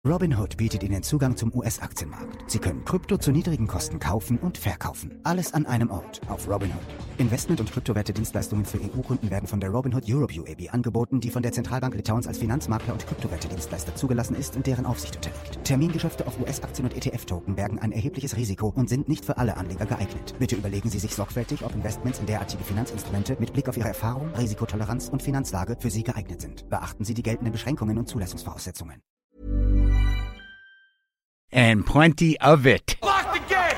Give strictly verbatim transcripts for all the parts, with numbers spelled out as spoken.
Robinhood bietet Ihnen Zugang zum U S-Aktienmarkt. Sie können Krypto zu niedrigen Kosten kaufen und verkaufen. Alles an einem Ort auf Robinhood. Investment- und Kryptowerte-Dienstleistungen für E U-Kunden werden von der Robinhood Europe U A B angeboten, die von der Zentralbank Litauens als Finanzmakler und Kryptowerte-Dienstleister zugelassen ist und deren Aufsicht unterliegt. Termingeschäfte auf U S-Aktien und E T F-Token bergen ein erhebliches Risiko und sind nicht für alle Anleger geeignet. Bitte überlegen Sie sich sorgfältig, ob Investments in derartige Finanzinstrumente mit Blick auf Ihre Erfahrung, Risikotoleranz und Finanzlage für Sie geeignet sind. Beachten Sie die geltenden Beschränkungen und Zulassungsvoraussetzungen. And plenty of it. Lock the gate!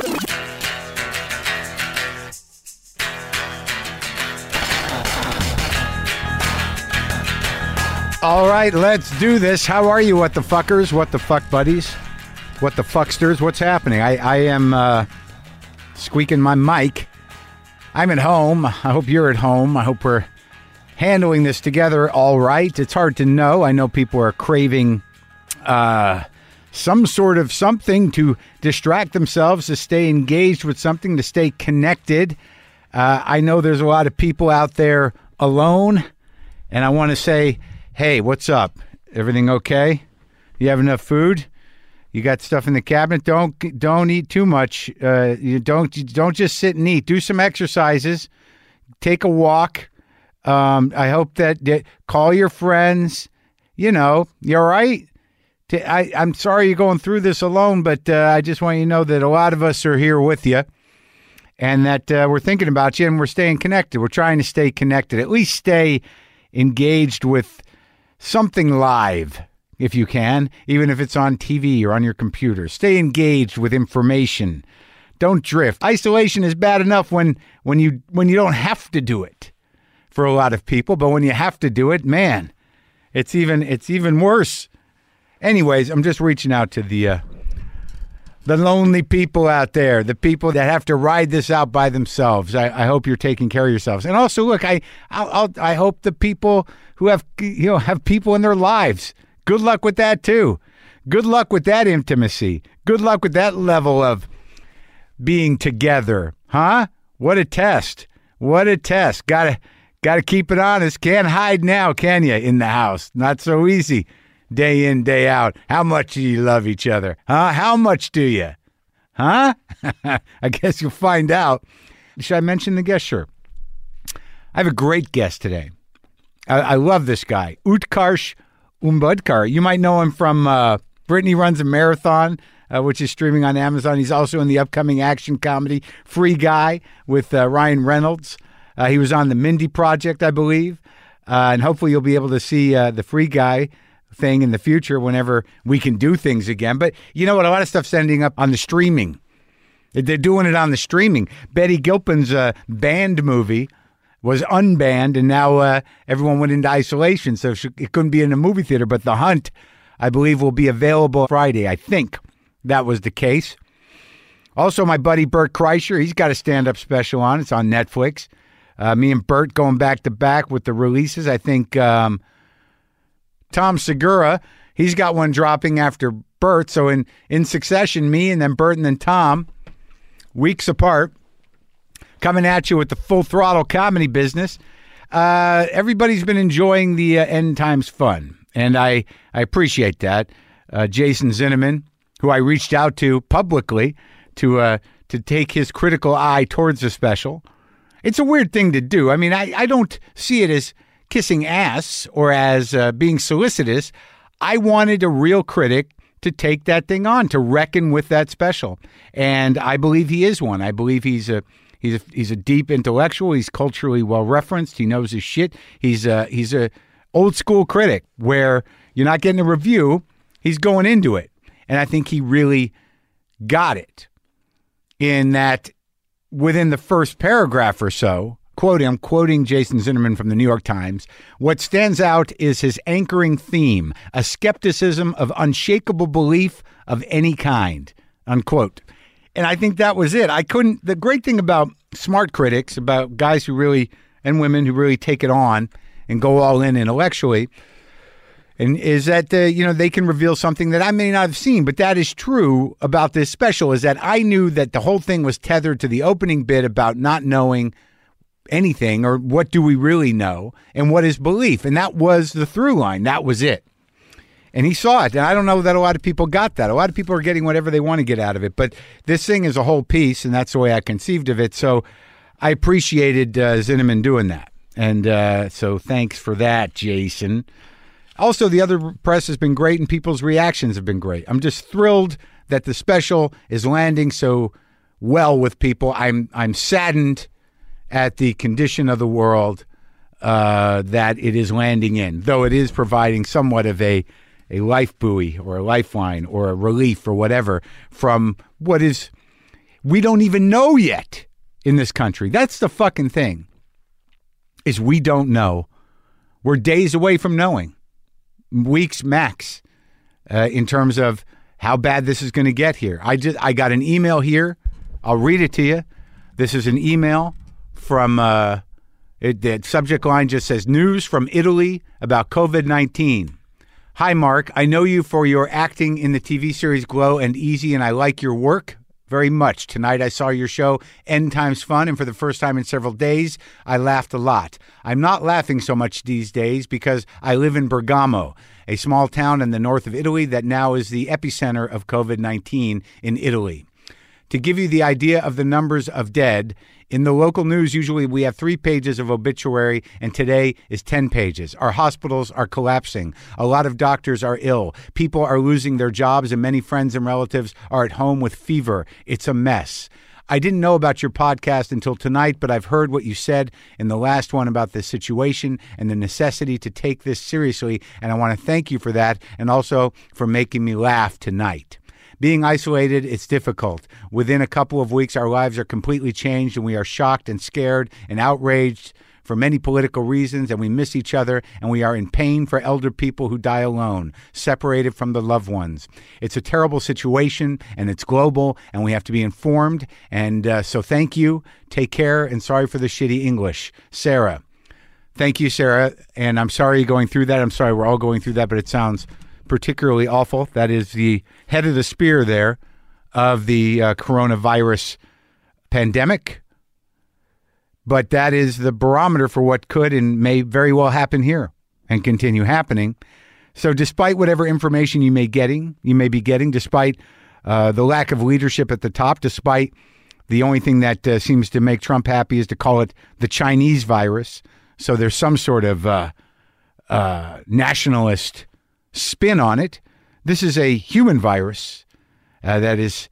All right, let's do this. How are you, what the fuckers, what the fuck buddies, what the fucksters? What's happening? I, I am uh, squeaking my mic. I'm at home. I hope you're at home. I hope we're handling this together all right. It's hard to know. I know people are craving uh, some sort of something to distract themselves, to stay engaged with something, to stay connected. Uh, I know there's a lot of people out there alone, and I want to say, hey, what's up? Everything okay? You have enough food? You got stuff in the cabinet? Don't don't eat too much. Uh, you don't don't just sit and eat. Do some exercises. Take a walk. Um, I hope that, that call your friends. You know, you all right? I, I'm sorry you're going through this alone, but uh, I just want you to know that a lot of us are here with you and that uh, we're thinking about you and we're staying connected. We're trying to stay connected, at least stay engaged with something live if you can, even if it's on T V or on your computer. Stay engaged with information. Don't drift. Isolation is bad enough when, when you when you don't have to do it for a lot of people, but when you have to do it, man, it's even it's even worse. Anyways, I'm just reaching out to the uh, the lonely people out there, the people that have to ride this out by themselves. I, I hope you're taking care of yourselves. And also, look, I I'll, I'll, I hope the people who have you know have people in their lives. Good luck with that too. Good luck with that intimacy. Good luck with that level of being together, huh? What a test! What a test! Gotta gotta keep it honest. Can't hide now, can you? In the house, not so easy. Day in, day out. How much do you love each other? Huh? How much do you? Huh? I guess you'll find out. Should I mention the guest? Sure. I have a great guest today. I, I love this guy, Utkarsh Ambudkar. You might know him from uh, Brittany Runs a Marathon, uh, which is streaming on Amazon. He's also in the upcoming action comedy Free Guy with uh, Ryan Reynolds. Uh, he was on the Mindy Project, I believe. Uh, and hopefully you'll be able to see uh, the Free Guy thing in the future whenever we can do things again. But you know what? A lot of stuff's ending up on the streaming. They're doing it on the streaming. Betty Gilpin's uh, Banned movie was unbanned, and now uh, everyone went into isolation, so it couldn't be in a movie theater. But The Hunt, I believe, will be available Friday. I think that was the case. Also, my buddy Bert Kreischer, he's got a stand-up special on. It's on Netflix. Uh, me and Bert going back-to-back with the releases. I think Um, Tom Segura, he's got one dropping after Bert. So in, in succession, me and then Bert and then Tom, weeks apart, coming at you with the full throttle comedy business. Uh, everybody's been enjoying the uh, end times fun, and I, I appreciate that. Uh, Jason Zinneman, who I reached out to publicly to uh, to take his critical eye towards the special. It's a weird thing to do. I mean, I, I don't see it as kissing ass or as uh, being solicitous. I wanted a real critic to take that thing on, to reckon with that special. And I believe he is one. I believe he's a he's a, he's a deep intellectual. He's culturally well referenced. He knows his shit. He's a, he's a old school critic where you're not getting a review. He's going into it. And I think he really got it in that within the first paragraph or so. Quoting, I'm quoting Jason Zinneman from the New York Times. What stands out is his anchoring theme, a skepticism of unshakable belief of any kind, unquote. And I think that was it. I couldn't, the great thing about smart critics, about guys who really, and women who really take it on and go all in intellectually, and is that, uh, you know, they can reveal something that I may not have seen. But that is true about this special, is that I knew that the whole thing was tethered to the opening bit about not knowing anything, or what do we really know, and what is belief. And that was the through line. That was it. And he saw it. And I don't know that a lot of people got that. A lot of people are getting whatever they want to get out of it. But this thing is a whole piece, and that's the way I conceived of it. So I appreciated uh, Zinnemann doing that. And uh, so thanks for that, Jason. Also, the other press has been great, and people's reactions have been great. I'm just thrilled that the special is landing so well with people. I'm I'm saddened at the condition of the world uh, that it is landing in, though it is providing somewhat of a, a life buoy or a lifeline or a relief or whatever from what is, we don't even know yet in this country. That's the fucking thing, is we don't know. We're days away from knowing, weeks max, uh, in terms of how bad this is going to get here. I just I got an email here. I'll read it to you. This is an email from, uh, it, the subject line just says, news from Italy about covid nineteen. Hi, Mark. I know you for your acting in the T V series Glow and Easy, and I like your work very much. Tonight I saw your show, End Times Fun, and for the first time in several days, I laughed a lot. I'm not laughing so much these days because I live in Bergamo, a small town in the north of Italy that now is the epicenter of covid nineteen in Italy. To give you the idea of the numbers of dead, in the local news, usually we have three pages of obituary, and today is ten pages. Our hospitals are collapsing. A lot of doctors are ill. People are losing their jobs, and many friends and relatives are at home with fever. It's a mess. I didn't know about your podcast until tonight, but I've heard what you said in the last one about this situation and the necessity to take this seriously, and I want to thank you for that and also for making me laugh tonight. Being isolated, it's difficult. Within a couple of weeks, our lives are completely changed, and we are shocked and scared and outraged for many political reasons, and we miss each other, and we are in pain for elder people who die alone, separated from their loved ones. It's a terrible situation, and it's global, and we have to be informed, and uh, so thank you, take care, and sorry for the shitty English. Sarah. Thank you, Sarah, and I'm sorry you're going through that. I'm sorry we're all going through that, but it sounds particularly awful. That is the head of the spear there of the uh, coronavirus pandemic. But that is the barometer for what could and may very well happen here and continue happening. So despite whatever information you may getting, you may be getting, despite uh, the lack of leadership at the top, despite the only thing that uh, seems to make Trump happy is to call it the Chinese virus. So there's some sort of uh, uh, nationalist spin on it. This is a human virus uh, that is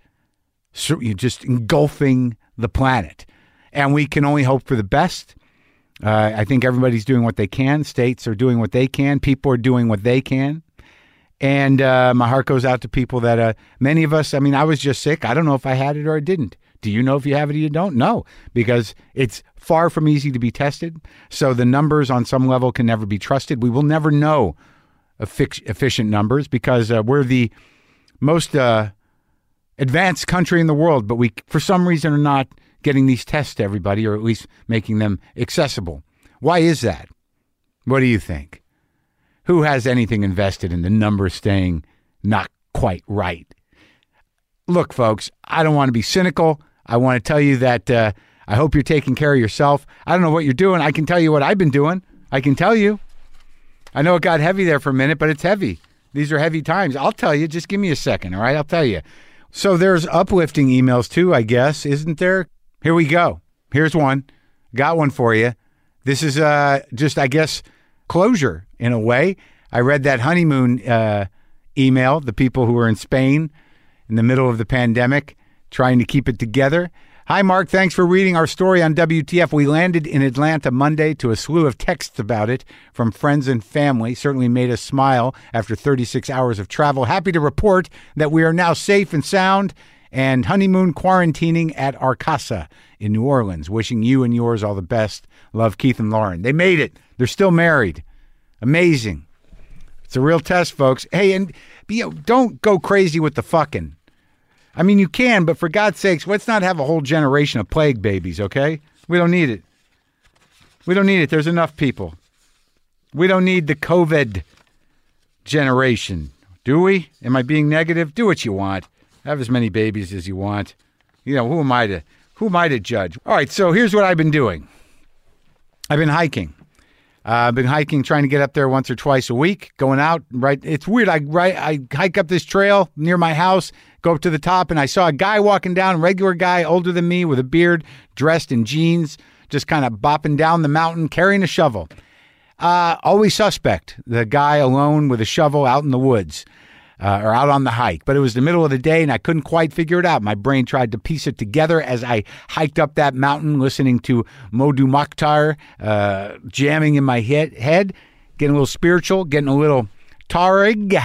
just engulfing the planet. And we can only hope for the best. Uh, I think everybody's doing what they can. States are doing what they can. People are doing what they can. And uh, my heart goes out to people that, uh, many of us, I mean, I was just sick. I don't know if I had it or I didn't. Do you know if you have it or you don't? No, because it's far from easy to be tested. So the numbers on some level can never be trusted. We will never know efficient numbers because uh, we're the most uh, advanced country in the world, but we, for some reason, are not getting these tests to everybody, or at least making them accessible. Why is that? What do you think? Who has anything invested in the numbers staying not quite right? Look, folks, I don't want to be cynical. I want to tell you that uh, I hope you're taking care of yourself. I don't know what you're doing. I can tell you what I've been doing. I can tell you. I know it got heavy there for a minute, but it's heavy. These are heavy times. I'll tell you. Just give me a second, all right? I'll tell you. So there's uplifting emails too, I guess, isn't there? Here we go. Here's one. Got one for you. This is uh, just, I guess, closure in a way. I read that honeymoon uh, email, the people who were in Spain in the middle of the pandemic, trying to keep it together. Hi, Mark. Thanks for reading our story on W T F. We landed in Atlanta Monday to a slew of texts about it from friends and family. Certainly made us smile after thirty-six hours of travel. Happy to report that we are now safe and sound and honeymoon quarantining at our casa in New Orleans. Wishing you and yours all the best. Love, Keith and Lauren. They made it. They're still married. Amazing. It's a real test, folks. Hey, and you know, don't go crazy with the fucking. I mean, you can, but for God's sakes, let's not have a whole generation of plague babies, okay? We don't need it. We don't need it. There's enough people. We don't need the COVID generation. Do we? Am I being negative? Do what you want. Have as many babies as you want. You know, who am I to, who am I to judge? All right, so here's what I've been doing. I've been hiking. Uh, I've been hiking, trying to get up there once or twice a week, going out. Right, it's weird. I right, I hike up this trail near my house, go up to the top, and I saw a guy walking down, regular guy, older than me, with a beard, dressed in jeans, just kind of bopping down the mountain, carrying a shovel. Uh, always suspect, the guy alone with a shovel out in the woods. Uh, or out on the hike. But it was the middle of the day, and I couldn't quite figure it out. My brain tried to piece it together as I hiked up that mountain, listening to Modu Mokhtar uh, jamming in my head, head, getting a little spiritual, getting a little Tariq.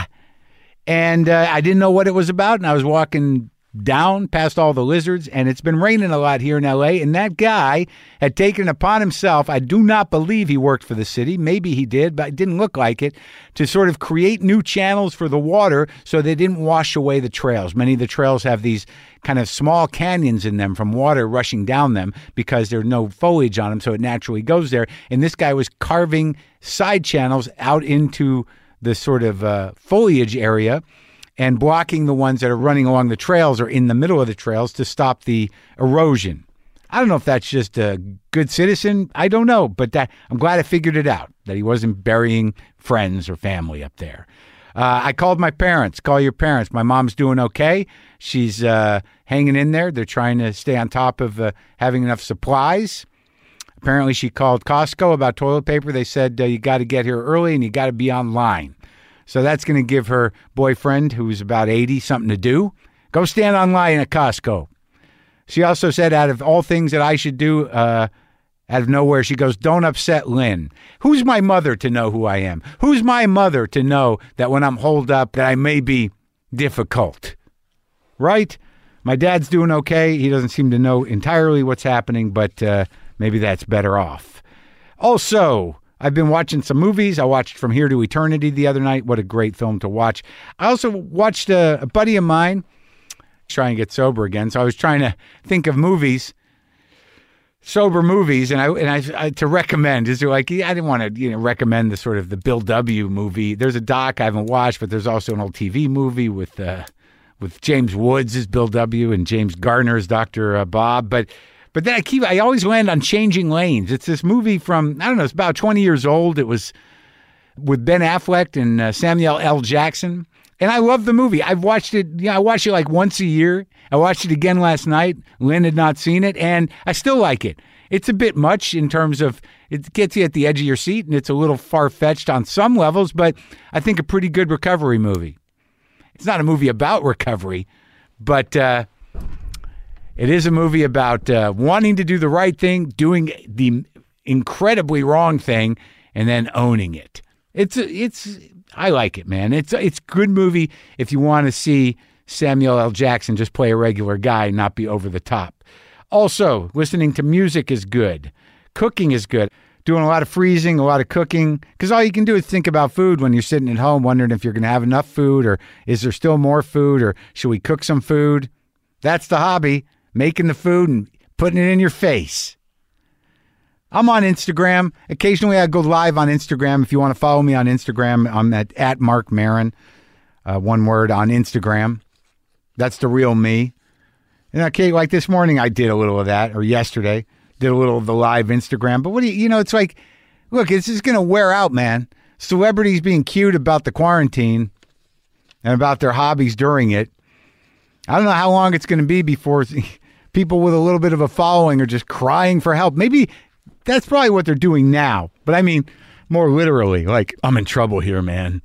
And uh, I didn't know what it was about, and I was walking down past all the lizards, and it's been raining a lot here in L A, and that guy had taken it upon himself, I do not believe he worked for the city, maybe he did, but it didn't look like it, to sort of create new channels for the water so they didn't wash away the trails. Many of the trails have these kind of small canyons in them from water rushing down them because there's no foliage on them, so it naturally goes there, and this guy was carving side channels out into the sort of uh, foliage area and blocking the ones that are running along the trails or in the middle of the trails to stop the erosion. I don't know if that's just a good citizen. I don't know, but that, I'm glad I figured it out, that he wasn't burying friends or family up there. Uh, I called my parents. Call your parents. My mom's doing okay. She's uh, hanging in there. They're trying to stay on top of uh, having enough supplies. Apparently, she called Costco about toilet paper. They said, uh, you got to get here early and you got to be online. So that's going to give her boyfriend, who's about eighty, something to do. Go stand online at Costco. She also said, out of all things that I should do, uh, out of nowhere, she goes, don't upset Lynn. Who's my mother to know who I am? Who's my mother to know that when I'm holed up that I may be difficult? Right? My dad's doing okay. He doesn't seem to know entirely what's happening, but uh, maybe that's better off. Also, I've been watching some movies. I watched From Here to Eternity the other night. What a great film to watch. I also watched a, a buddy of mine trying to get sober again. So I was trying to think of movies, sober movies, and I and I, I to recommend. Is there like I didn't want to you know recommend the sort of the Bill W. movie. There's a doc I haven't watched, but there's also an old T V movie with uh, with James Woods as Bill W. and James Garner as Doctor Uh, Bob. But But then I keep, I always land on Changing Lanes. It's this movie from, I don't know, it's about twenty years old. It was with Ben Affleck and uh, Samuel L. Jackson. And I love the movie. I've watched it, you know, I watch it like once a year. I watched it again last night. Lynn had not seen it, and I still like it. It's a bit much in terms of, it gets you at the edge of your seat, and it's a little far-fetched on some levels, but I think a pretty good recovery movie. It's not a movie about recovery, but uh, it is a movie about uh, wanting to do the right thing, doing the incredibly wrong thing, and then owning it. It's it's I like it, man. It's it's a good movie if you want to see Samuel L. Jackson just play a regular guy and not be over the top. Also, listening to music is good. Cooking is good. Doing a lot of freezing, a lot of cooking, because all you can do is think about food when you're sitting at home, wondering if you're going to have enough food, or is there still more food, or should we cook some food? That's the hobby. Making the food and putting it in your face. I'm on Instagram. Occasionally I go live on Instagram. If you want to follow me on Instagram, I'm at, at Mark Maron. Uh, one word, on Instagram. That's the real me. And okay, like this morning I did a little of that, or yesterday, did a little of the live Instagram. But what do you, you know, it's like, look, it's just going to wear out, man. Celebrities being cute about the quarantine and about their hobbies during it. I don't know how long it's going to be before people with a little bit of a following are just crying for help. Maybe that's probably what they're doing now. But I mean, more literally, like, I'm in trouble here, man.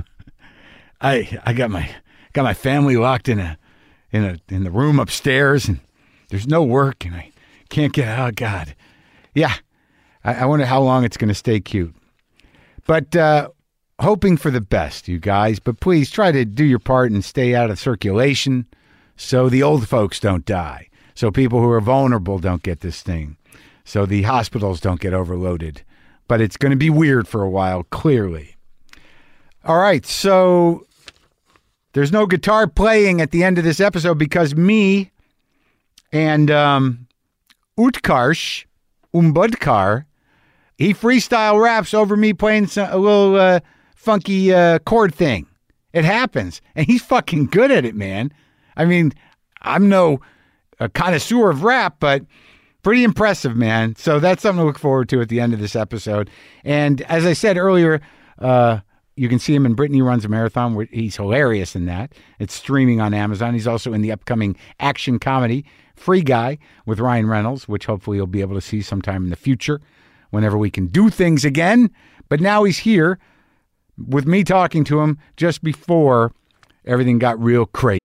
I I got my got my family locked in a in a in the room upstairs, and there's no work, and I can't get out. Oh, God, yeah. I, I wonder how long it's going to stay cute. But uh, hoping for the best, you guys. But please try to do your part and stay out of circulation, so the old folks don't die, so people who are vulnerable don't get this thing, so the hospitals don't get overloaded. But it's going to be weird for a while, clearly. All right, so there's no guitar playing at the end of this episode because me and um, Utkarsh Umbudkar, he freestyle raps over me playing some, a little uh, funky uh, chord thing. It happens, and he's fucking good at it, man. I mean, I'm no a connoisseur of rap, but Pretty impressive, man. So that's something to look forward to at the end of this episode. And as I said earlier, uh, you can see him in Brittany Runs a Marathon, where he's hilarious in that. It's streaming on Amazon. He's also in the upcoming action comedy Free Guy with Ryan Reynolds, which hopefully you'll be able to see sometime in the future whenever we can do things again. But now he's here with me talking to him just before everything got real crazy.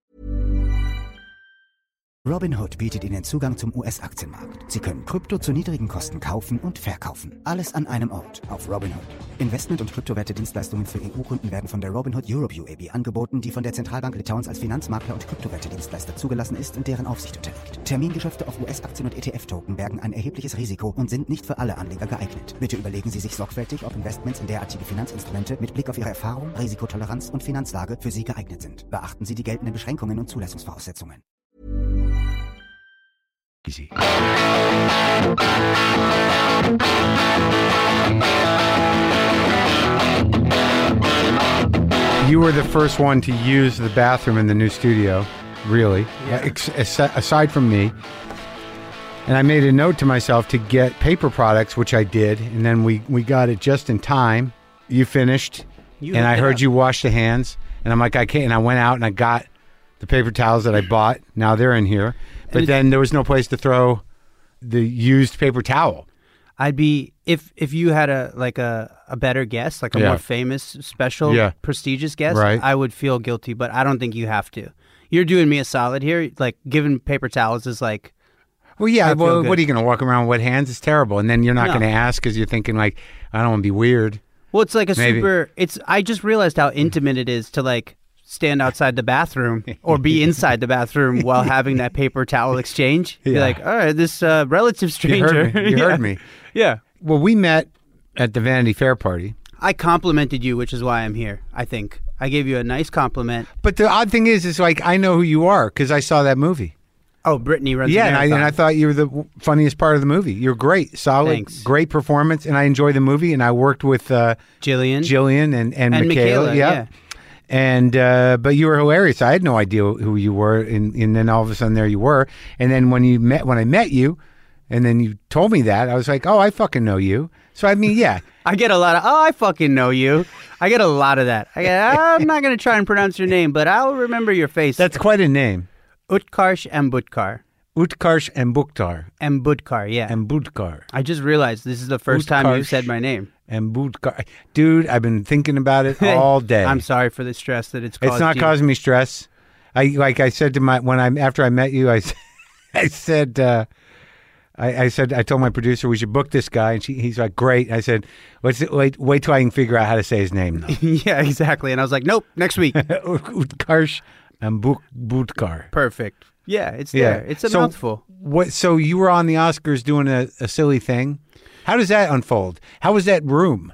Robinhood bietet Ihnen Zugang zum U S-Aktienmarkt. Sie können Krypto zu niedrigen Kosten kaufen und verkaufen. Alles an einem Ort auf Robinhood. Investment- und Kryptowerte-Dienstleistungen für E U-Kunden werden von der Robinhood Europe U A B angeboten, die von der Zentralbank Litauens als Finanzmakler und Kryptowerte-Dienstleister zugelassen ist und deren Aufsicht unterliegt. Termingeschäfte auf U S-Aktien und E T F-Token bergen ein erhebliches Risiko und sind nicht für alle Anleger geeignet. Bitte überlegen Sie sich sorgfältig, ob Investments in derartige Finanzinstrumente mit Blick auf Ihre Erfahrung, Risikotoleranz und Finanzlage für Sie geeignet sind. Beachten Sie die geltenden Beschränkungen und Zulassungsvoraussetzungen. Easy. You were the first one to use the bathroom in the new studio, really, Yeah. ex- aside from me. And I made a note to myself to get paper products, which I did, and then we, we got it just in time. You finished, You and I hooked it heard up. you wash the hands, and I'm like, I can't. And I went out and I got the paper towels that I bought. Now they're in here. But it- then there was no place to throw the used paper towel. I'd be if if you had a like a, a better guest, like a Yeah. more famous, special, Yeah. prestigious guest, Right. I would feel guilty, but I don't think you have to. You're doing me a solid here. Like giving paper towels is like Well, yeah. I feel Well, good. what are you going to walk around with wet hands? It's terrible. And then you're not No. going to ask because you're thinking like, I don't want to be weird. well, it's like a Maybe. super. It's I just realized how intimate it is to like stand outside the bathroom or be inside the bathroom while having that paper towel exchange. Be Yeah. like, all right, this uh, relative You stranger. heard me. You yeah. heard me. Yeah. Well, we met at the Vanity Fair party. I complimented you, which is why I'm here. I think I gave you a nice compliment. But the odd thing is, is like, I know who you are because I saw that movie. Oh, Brittany runs. Yeah, a and I, marathon. and I thought you were the w- funniest part of the movie. You're great, solid, Thanks. great performance, and I enjoyed the movie. And I worked with uh, Jillian. Jillian and and, And Michaela, Michaela, yeah. yeah. And uh, but you were hilarious. I had no idea who you were, and, and then all of a sudden there you were. And then when you met, when I met you, and then you told me that, I was like, oh, I fucking know you. So I mean, yeah, I get a lot of, oh, I fucking know you. I get a lot of that. I get, I'm not going to try and pronounce your name, but I'll remember your face. that's quite a name. Utkarsh Ambudkar. Utkarsh and Bukhtar Ambudkar, yeah. and Budkar I just realized this is the first time you Utkarsh. said my name. and Budkar. Dude, I've been thinking about it all day. I'm sorry for the stress that it's caused It's not you. causing me stress. I like I said to my when I after I met you, I s- I said uh, I, I said I told my producer we should book this guy, and she, he's like, great. I said, What's it, wait wait till I can figure out how to say his name. Though. Yeah, exactly. And I was like, nope, next week. Utkarsh and Buk- Budkar. Perfect. Yeah, it's Yeah, there. It's a so, mouthful. What? So you were on the Oscars doing a, a silly thing. How does that unfold? How was that room?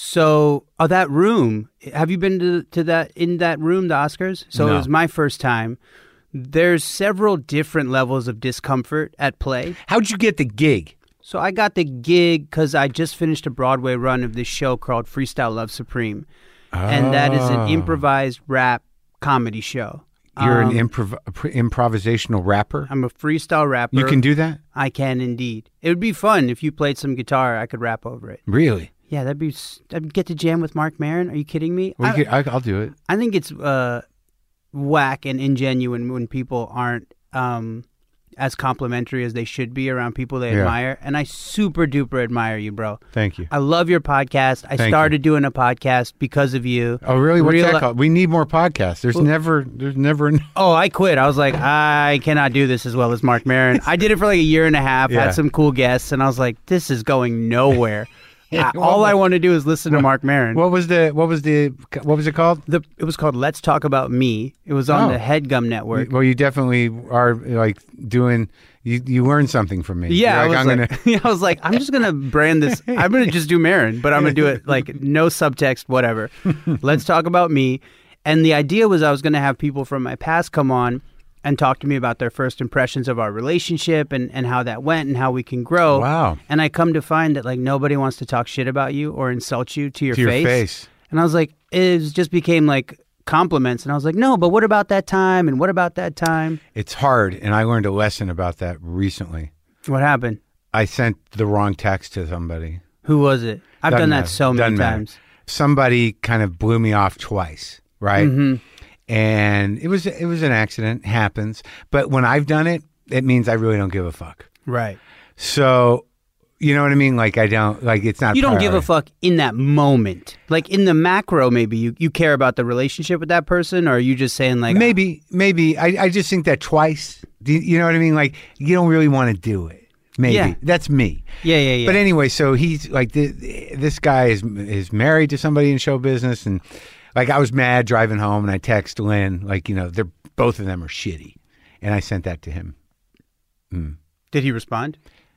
So, oh, that room. Have you been to to that in that room, the Oscars? So No. it was my first time. There's several different levels of discomfort at play. How'd you get the gig? So I got the gig because I just finished a Broadway run of this show called Freestyle Love Supreme, and that is Oh. an improvised rap comedy show. You're Um, an improv- improvisational rapper. I'm a freestyle rapper. You can do that? I can indeed. It would be fun if you played some guitar. I could rap over it. Really? Yeah, that'd be. s- I'd get to jam with Mark Maron. Are you kidding me? Well, I, you could- I, I'll do it. I think it's uh, whack and ingenuine when people aren't um, as complimentary as they should be around people they Yeah. admire. And I super duper admire you, bro. Thank you. I love your podcast. I Thank started doing a podcast because of you. Oh, really? What's Real- that called? We need more podcasts. There's never, there's never. en- Oh, I quit. I was like, I cannot do this as well as Mark Maron. I did it for like a year and a half, Yeah. had some cool guests, and I was like, this is going nowhere. I- all I want to do is listen to Mark Maron. What was the, what was the, what was it called? The, it was called Let's Talk About Me. It was on Oh. the HeadGum Network. Well, you definitely are like doing. You you learned something from me. Yeah, You're I was like, I'm like, gonna. yeah, I was like, I'm just gonna brand this. I'm gonna just do Marin, but I'm gonna do it like no subtext, whatever. Let's talk about me. And the idea was I was gonna have people from my past come on and talk to me about their first impressions of our relationship and, and how that went and how we can grow. Wow. And I come to find that like nobody wants to talk shit about you or insult you to your To your face. face. And I was like, it was- just became like compliments. And I was like, no, but what about that time? And what about that time? It's hard, and I learned a lesson about that recently. What happened? I sent the wrong text to somebody. Who was it? I've Doesn't done that matter. so many Doesn't matter. times. Somebody kind of blew me off twice, right? Mm-hmm. And it was it was an accident, happens. But when I've done it, it means I really don't give a fuck. Right. So, you know what I mean? Like I don't like it's not. You don't give a priority. fuck in that moment. Like in the macro, maybe you, you care about the relationship with that person, or are you just saying like Maybe, maybe. I, I just think that twice. Do you, you know what I mean? Like you don't really want to do it. Maybe Yeah. that's me. Yeah, yeah, yeah. But anyway, so he's like th- this guy is is married to somebody in show business, and like I was mad driving home, and I text Lynn like you know they're both of them are shitty, and I sent that to him. Mm. Did he respond?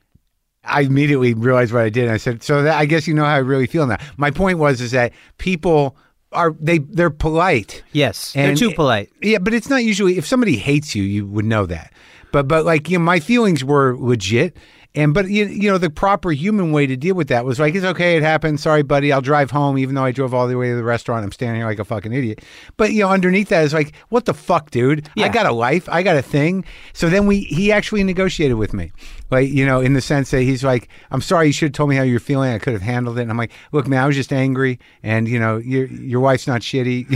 I immediately realized what I did. And I said, so that, I guess you know how I really feel now. My point was is that people are they they're polite. Yes, And- they're too polite. Yeah, but it's not usually if somebody hates you, you would know that. But but like you know, my feelings were legit. And but you, you know the proper human way to deal with that was like it's okay, it happened. Sorry, buddy, I'll drive home. Even though I drove all the way to the restaurant, I'm standing here like a fucking idiot. But you know, underneath that is like, what the fuck, dude? Yeah. I got a life, I got a thing. So then we he actually negotiated with me, like you know, in the sense that he's like, I'm sorry, you should have told me how you're feeling. I could have handled it. And I'm like, look, man, I was just angry, and you know, your your wife's not shitty.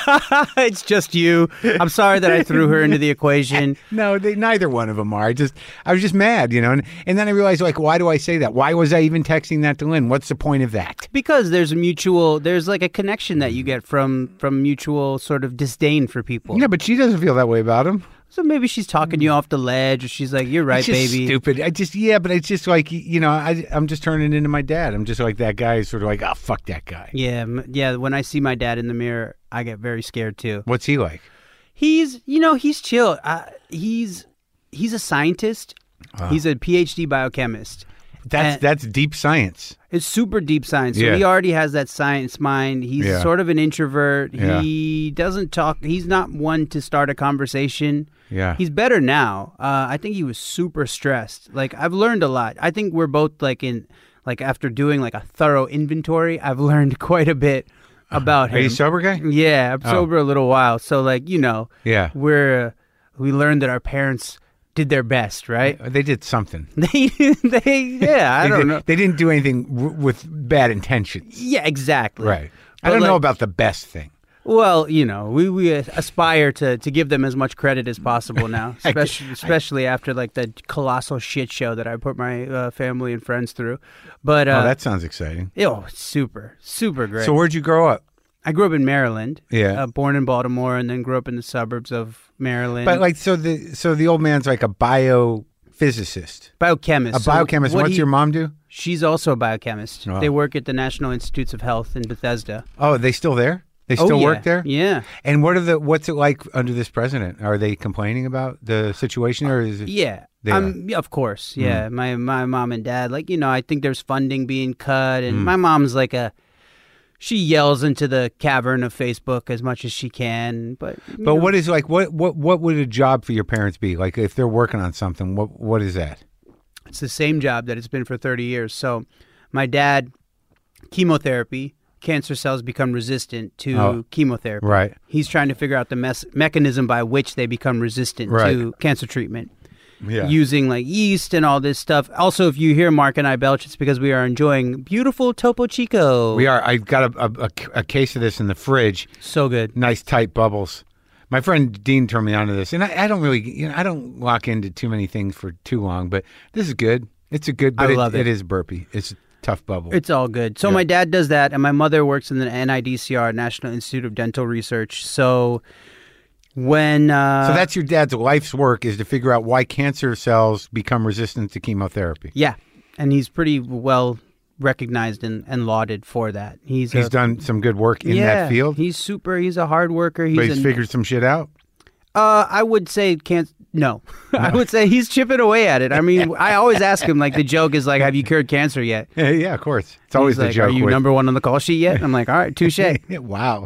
It's just you. I'm sorry that I threw her into the equation. No, they, neither one of them are. I just, I was just mad, you know. And, and then I realized, like, why do I say that? Why was I even texting that to Lynn? What's the point of that? Because there's a mutual, there's like a connection that you get from from mutual sort of disdain for people. Yeah, but she doesn't feel that way about him. So maybe she's talking you off the ledge, or she's like, "You're right, It's just baby." stupid. I just, yeah, but it's just like, you know, I, I'm just turning into my dad. I'm just like that guy who's sort of like, oh, fuck that guy. Yeah, m- yeah. When I see my dad in the mirror, I get very scared too. What's he like? He's, you know, he's chill. Uh, he's he's a scientist. He's a P H D biochemist. That's And- that's deep science. It's super deep science. So Yeah. he already has that science mind. He's Yeah. sort of an introvert. Yeah. He doesn't talk. He's not one to start a conversation. Yeah. He's better now. Uh, I think he was super stressed. Like I've learned a lot. I think we're both like in like after doing like a thorough inventory, I've learned quite a bit about him. Are you a sober guy? Yeah, I'm Oh. sober a little while. So like, you know, Yeah. we're we learned that our parents did their best, right? They did something. They they yeah, I they don't did, know. They didn't do anything w- with bad intentions. Yeah, exactly. Right. I But, don't know like- about the best thing. Well, you know, we, we aspire to, to give them as much credit as possible now, I- especially especially after like the colossal shit show that I put my uh, family and friends through. But uh, Oh, that sounds exciting. oh, it's super super great. So where'd you grow up? I grew up in Maryland. Yeah. uh, born in Baltimore, and then grew up in the suburbs of Maryland. But like, so the so the old man's like a biophysicist, biochemist. a So biochemist. what What's he- your mom do? She's also a biochemist. Oh. They work at the National Institutes of Health in Bethesda. Oh, are they still there? They Oh, still yeah. work there? Yeah. And what are the what's it like under this president? Are they complaining about the situation, or is it? Yeah. They Um, yeah, of course. Yeah. My my mom and dad, like, you know, I think there's funding being cut, Mm. and my mom's like a she yells into the cavern of Facebook as much as she can, but you But know, what is like what what what would a job for your parents be like if they're working on something? What what is that? it's the same job that it's been for thirty years. So, my dad chemotherapy, cancer cells become resistant to Oh. chemotherapy. Right. He's trying to figure out the mes- mechanism by which they become resistant Right. to cancer treatment. Yeah. Using like yeast and all this stuff. Also, if you hear Mark and I belch, it's because we are enjoying beautiful Topo Chico. We are. I've got a, a, a case of this in the fridge. So good. Nice tight bubbles. My friend Dean turned me onto this, and I, I don't really, you know, I don't lock into too many things for too long. But this is good. It's a good. But I love it. It is burpy. It's a tough bubble. It's all good. So Yeah. my dad does that, and my mother works in the N I D C R, National Institute of Dental Research. So when uh, so that's your dad's life's work is to figure out why cancer cells become resistant to chemotherapy. yeah, and he's pretty well recognized and, and lauded for that. He's He's a, done some good work in yeah, that field, He's super. He's a hard worker. He's, but he's an- figured some shit out. Uh, I would say can't. No, I would say he's chipping away at it. I mean, I always ask him, like, the joke is like, have you cured cancer yet? Yeah, yeah, of course. It's always He's the like, joke. are you with- number one on the call sheet yet? I'm like, all right, touche. wow.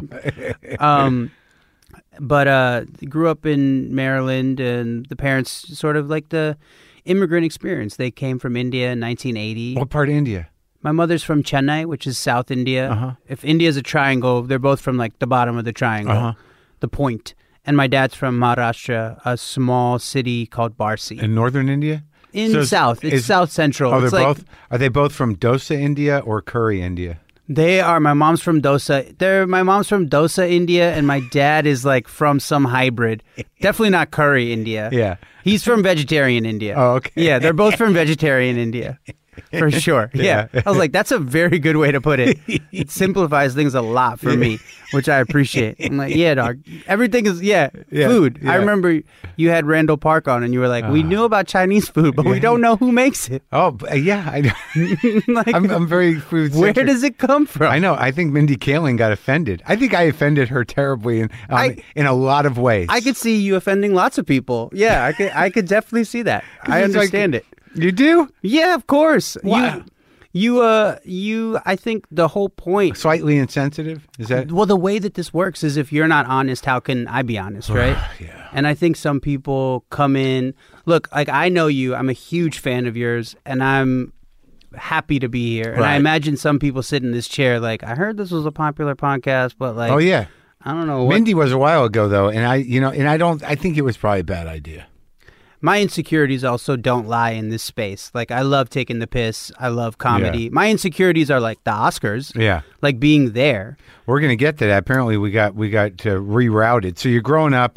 um, but uh, grew up in Maryland, and the parents sort of like the immigrant experience. They came from India in nineteen eighty. What part of India? My mother's from Chennai, which is South India. Uh-huh. If India's a triangle, they're both from like the bottom of the triangle, Uh-huh. the point. And my dad's from Maharashtra, a small city called Barsi. In northern India? in So South. It's is- South Central. Oh, they're It's like, both. Are they both from Dosa, India, or Curry, India? They are. My mom's from Dosa. They're my mom's from Dosa, India, and my dad is like from some hybrid. Definitely not Curry, India. Yeah. He's from vegetarian India. Oh, okay. Yeah, they're both from vegetarian India. For sure. Yeah. Yeah. I was like, that's a very good way to put it. It simplifies things a lot for me, which I appreciate. I'm like, yeah, dog. Everything is, yeah, Yeah, food. yeah. I remember you had Randall Park on and you were like, we knew about Chinese food, but we don't know who makes it. Oh, b- yeah. I, Like, I'm, I'm very food where centric. does it come from? I know. I think Mindy Kaling got offended. I think I offended her terribly in um, I- in a lot of ways. I could see you offending lots of people. Yeah, I could. I could definitely see that. I it's like- understand it. You do? Yeah, of course. Wow. You, you, uh, you. I think the whole point. Slightly insensitive? Is that? Well, the way that this works is if you're not honest, how can I be honest, right? Yeah. And I think some people come in. Look, like I know you. I'm a huge fan of yours, and I'm happy to be here. And I Right. imagine some people sit in this chair like, I heard this was a popular podcast, but like, Oh, yeah. I don't know. What, Mindy was a while ago, though, and I, you know, and I don't. I think it was probably a bad idea. My insecurities also don't lie in this space. Like, I love taking the piss. I love comedy. My insecurities are like the Oscars. Yeah. Like being there. We're gonna get to that. Apparently, we got we got uh, rerouted. So you're growing up.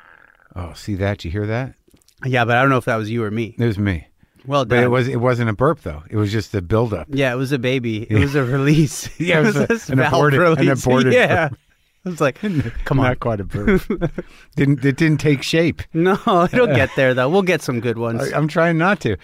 Oh, see that? You hear that? Yeah, but I don't know if that was you or me. It was me. Well But done. it was it wasn't a burp though. It was just the buildup. Yeah, it was a baby. It was a release. Yeah, it was a- a an valve aborted- an release. aborted Yeah. I was like, come on. Not quite a burp. didn't it didn't take shape. No, it'll get there, though. We'll get some good ones. I, I'm trying not to.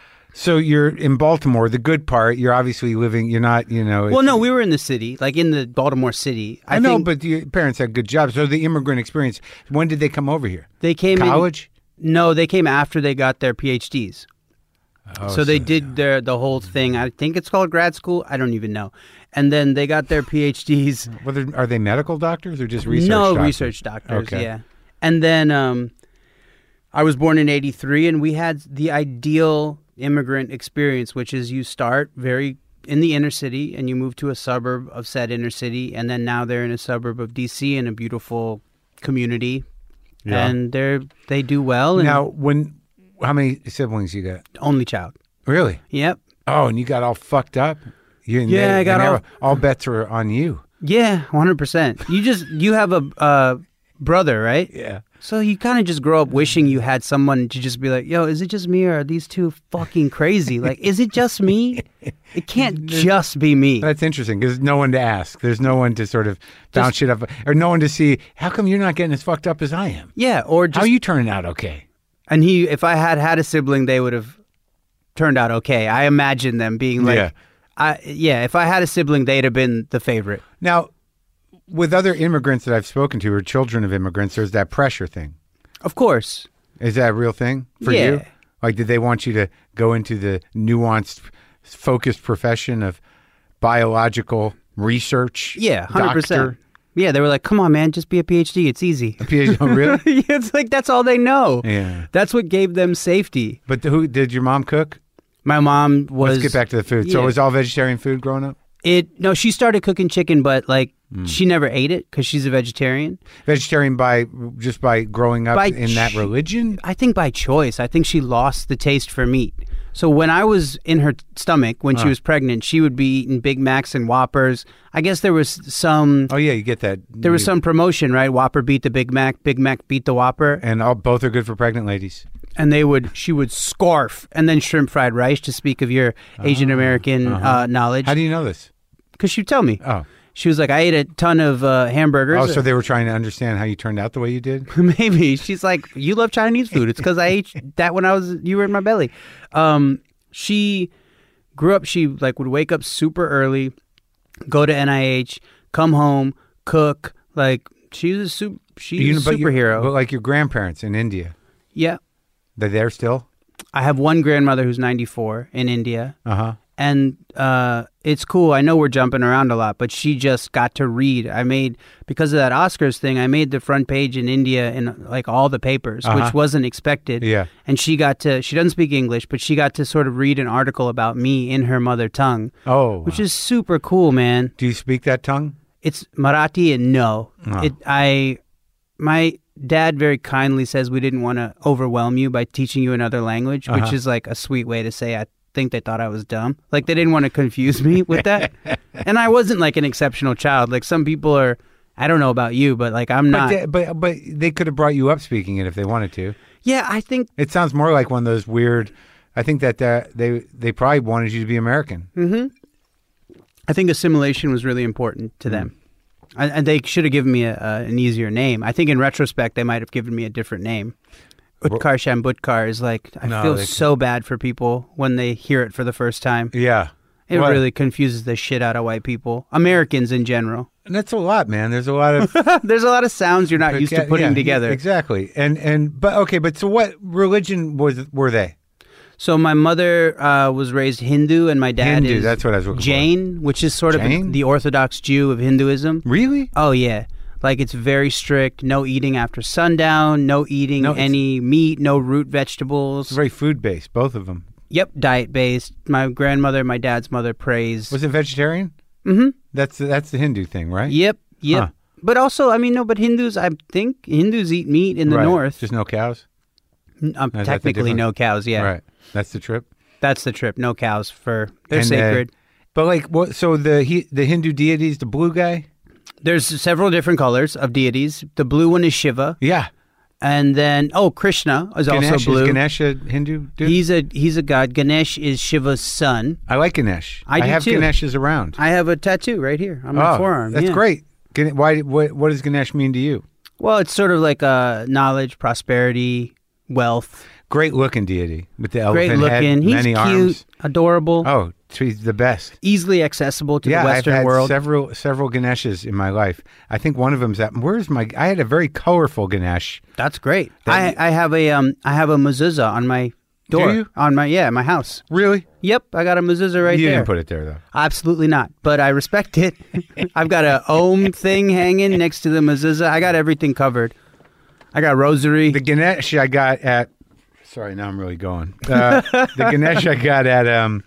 So you're in Baltimore. The good part, you're obviously living. You're not, you know. well, no, we were in the city, like in the Baltimore city. I, I, know, think but your parents had good jobs. So the immigrant experience. When did they come over here? they came in- College. no, they came after they got their P H Ds. Oh, so they did their the whole thing. I think it's called grad school. I don't even know. And then they got their P H Ds. Whether are they medical doctors or just research? no doctors? research doctors. Okay. Yeah. And then um, I was born in eighty-three, and we had the ideal immigrant experience, which is you start very in the inner city and you move to a suburb of said inner city, and then now they're in a suburb of D C in a beautiful community, Yeah. and they're they do well. And Now, when how many siblings you got? only child. Really? Yep. Oh, and you got all fucked up. You, and Yeah, they- I got and they all- were- all bets are on you. Yeah, one hundred percent. You just you have a uh, brother, right? Yeah. So you kind of just grow up wishing you had someone to just be like, yo, is it just me or are these two fucking crazy? Like, is it just me? It can't just be me. That's interesting because no one to ask. There's no one to sort of bounce shit up, or no one to see how come you're not getting as fucked up as I am. Yeah, or just How are you turning out okay? and he. If I had had a sibling, they would have turned out okay. I imagine them being like, Yeah. I yeah. If I had a sibling, they'd have been the favorite. Now, with other immigrants that I've spoken to or children of immigrants, there's that pressure thing. Of course. Is that a real thing for Yeah. you? Like, did they want you to go into the nuanced, focused profession of biological research? Yeah, hundred percent. doctor? Yeah, they were like, come on, man, just be a PhD. It's easy. A PhD? Oh, really? It's like that's all they know. Yeah. That's what gave them safety. But who did your mom cook? My mom was. Let's get back to the food. So Yeah. it was all vegetarian food growing up? It no, she started cooking chicken, but like Hmm. she never ate it because she's a vegetarian. Vegetarian by just by growing up By in that ch- religion? I think by choice. I think she lost the taste for meat. So when I was in her stomach when she Uh. was pregnant, she would be eating Big Macs and Whoppers. I guess there was some Oh, yeah, you get that. there was You- some promotion, right? Whopper beat the Big Mac, Big Mac beat the Whopper, And all, both are good for pregnant ladies. and they would she would scarf and then shrimp fried rice to speak of your Asian American uh, knowledge. Ah, uh-huh. How do you know this? Because she'd tell me. Oh. She was like, I ate a ton of uh, hamburgers. Oh, so they were trying to understand how you turned out the way you did? Maybe. She's like, you love Chinese food. It's because I ate that when I was, you were in my belly. Um, she grew up, she like would wake up super early, go to N I H, come home, cook. Like, she's a, su- she's You know, a but you- superhero. But like your grandparents in India, Yeah. they're there still? I have one grandmother who's ninety-four in India. Uh-huh. And uh, it's cool. I know we're jumping around a lot, but she just got to read. I made, because of that Oscars thing, I made the front page in India in like all the papers, Uh-huh. which wasn't expected. Yeah. And she got to, she doesn't speak English, but she got to sort of read an article about me in her mother tongue, Oh. which wow. is super cool, man. Do you speak that tongue? It's Marathi and no. Oh. It, I, my, Dad very kindly says we didn't want to overwhelm you by teaching you another language, which Uh-huh. is like a sweet way to say I think they thought I was dumb. Like they didn't want to confuse me with that. And I wasn't like an exceptional child. Like some people are, I don't know about you, but like I'm But not. they, but but they could have brought you up speaking it if they wanted to. yeah, I think, It sounds more like one of those weird. I think that uh, they they probably wanted you to be American. I think assimilation was really important to them. And and they should have given me a, a, an easier name. I think in retrospect, they might have given me a different name. Utkar Shambutkar is like, I No, feel they- so bad for people when they hear it for the first time. Yeah, It What? really confuses the shit out of white people, Americans in general. And that's a lot, man. There's a lot of There's a lot of sounds you're not used to Yeah, putting yeah, together. Exactly. And and but okay, but so what religion was were they? So my mother uh, was raised Hindu, and my dad Hindu, is that's what I was looking for. Jain, which is sort Jain? of the Orthodox Jew of Hinduism. Really? Oh yeah, like it's very strict. No eating after sundown. No eating No, it's- any meat. No root vegetables. It's very food based, both of them. Yep, diet based. My grandmother, my dad's mother prays. Was it vegetarian? Mm-hmm. That's that's the Hindu thing, right? Yep, yep. Huh. But also, I mean, no, but Hindus, I think Hindus eat meat in the Right. north. Just no cows. Um, the technically, difference? no cows. Yeah, Right. That's the trip. that's the trip. No cows for they're And, uh, sacred. But like, what? So the he, the Hindu deities, the blue guy. There's several different colors of deities. The blue one is Shiva, Yeah. and then oh, Krishna is Ganesh, also blue. Is Ganesh a Hindu dude? He's a he's a god. Ganesh is Shiva's son. I like Ganesh. I do have too. Ganeshes around. I have a tattoo right here on my oh, forearm. that's yeah. great. Gane- Why? What, what does Ganesh mean to you? Well, it's sort of like uh, knowledge, prosperity, wealth. Great looking deity with the Great elephant looking. head, He's many cute, arms. adorable, Oh, he's the best. easily accessible to yeah, the Western I've had world. several several Ganeshes in my life. I think one of them's at. Where's my? I had a very colorful Ganesh. That's great. That- I I have a um I have a mezuzah on my door. Do you? On my yeah, my house. Really? Yep, I got a mezuzah right you there. didn't put it there though. Absolutely not, but I respect it. I've got a Om thing hanging next to the mezuzah. I got everything covered. I got rosary. The Ganesh I got at. Sorry, now I'm really going. Uh, the Ganesh I got at um,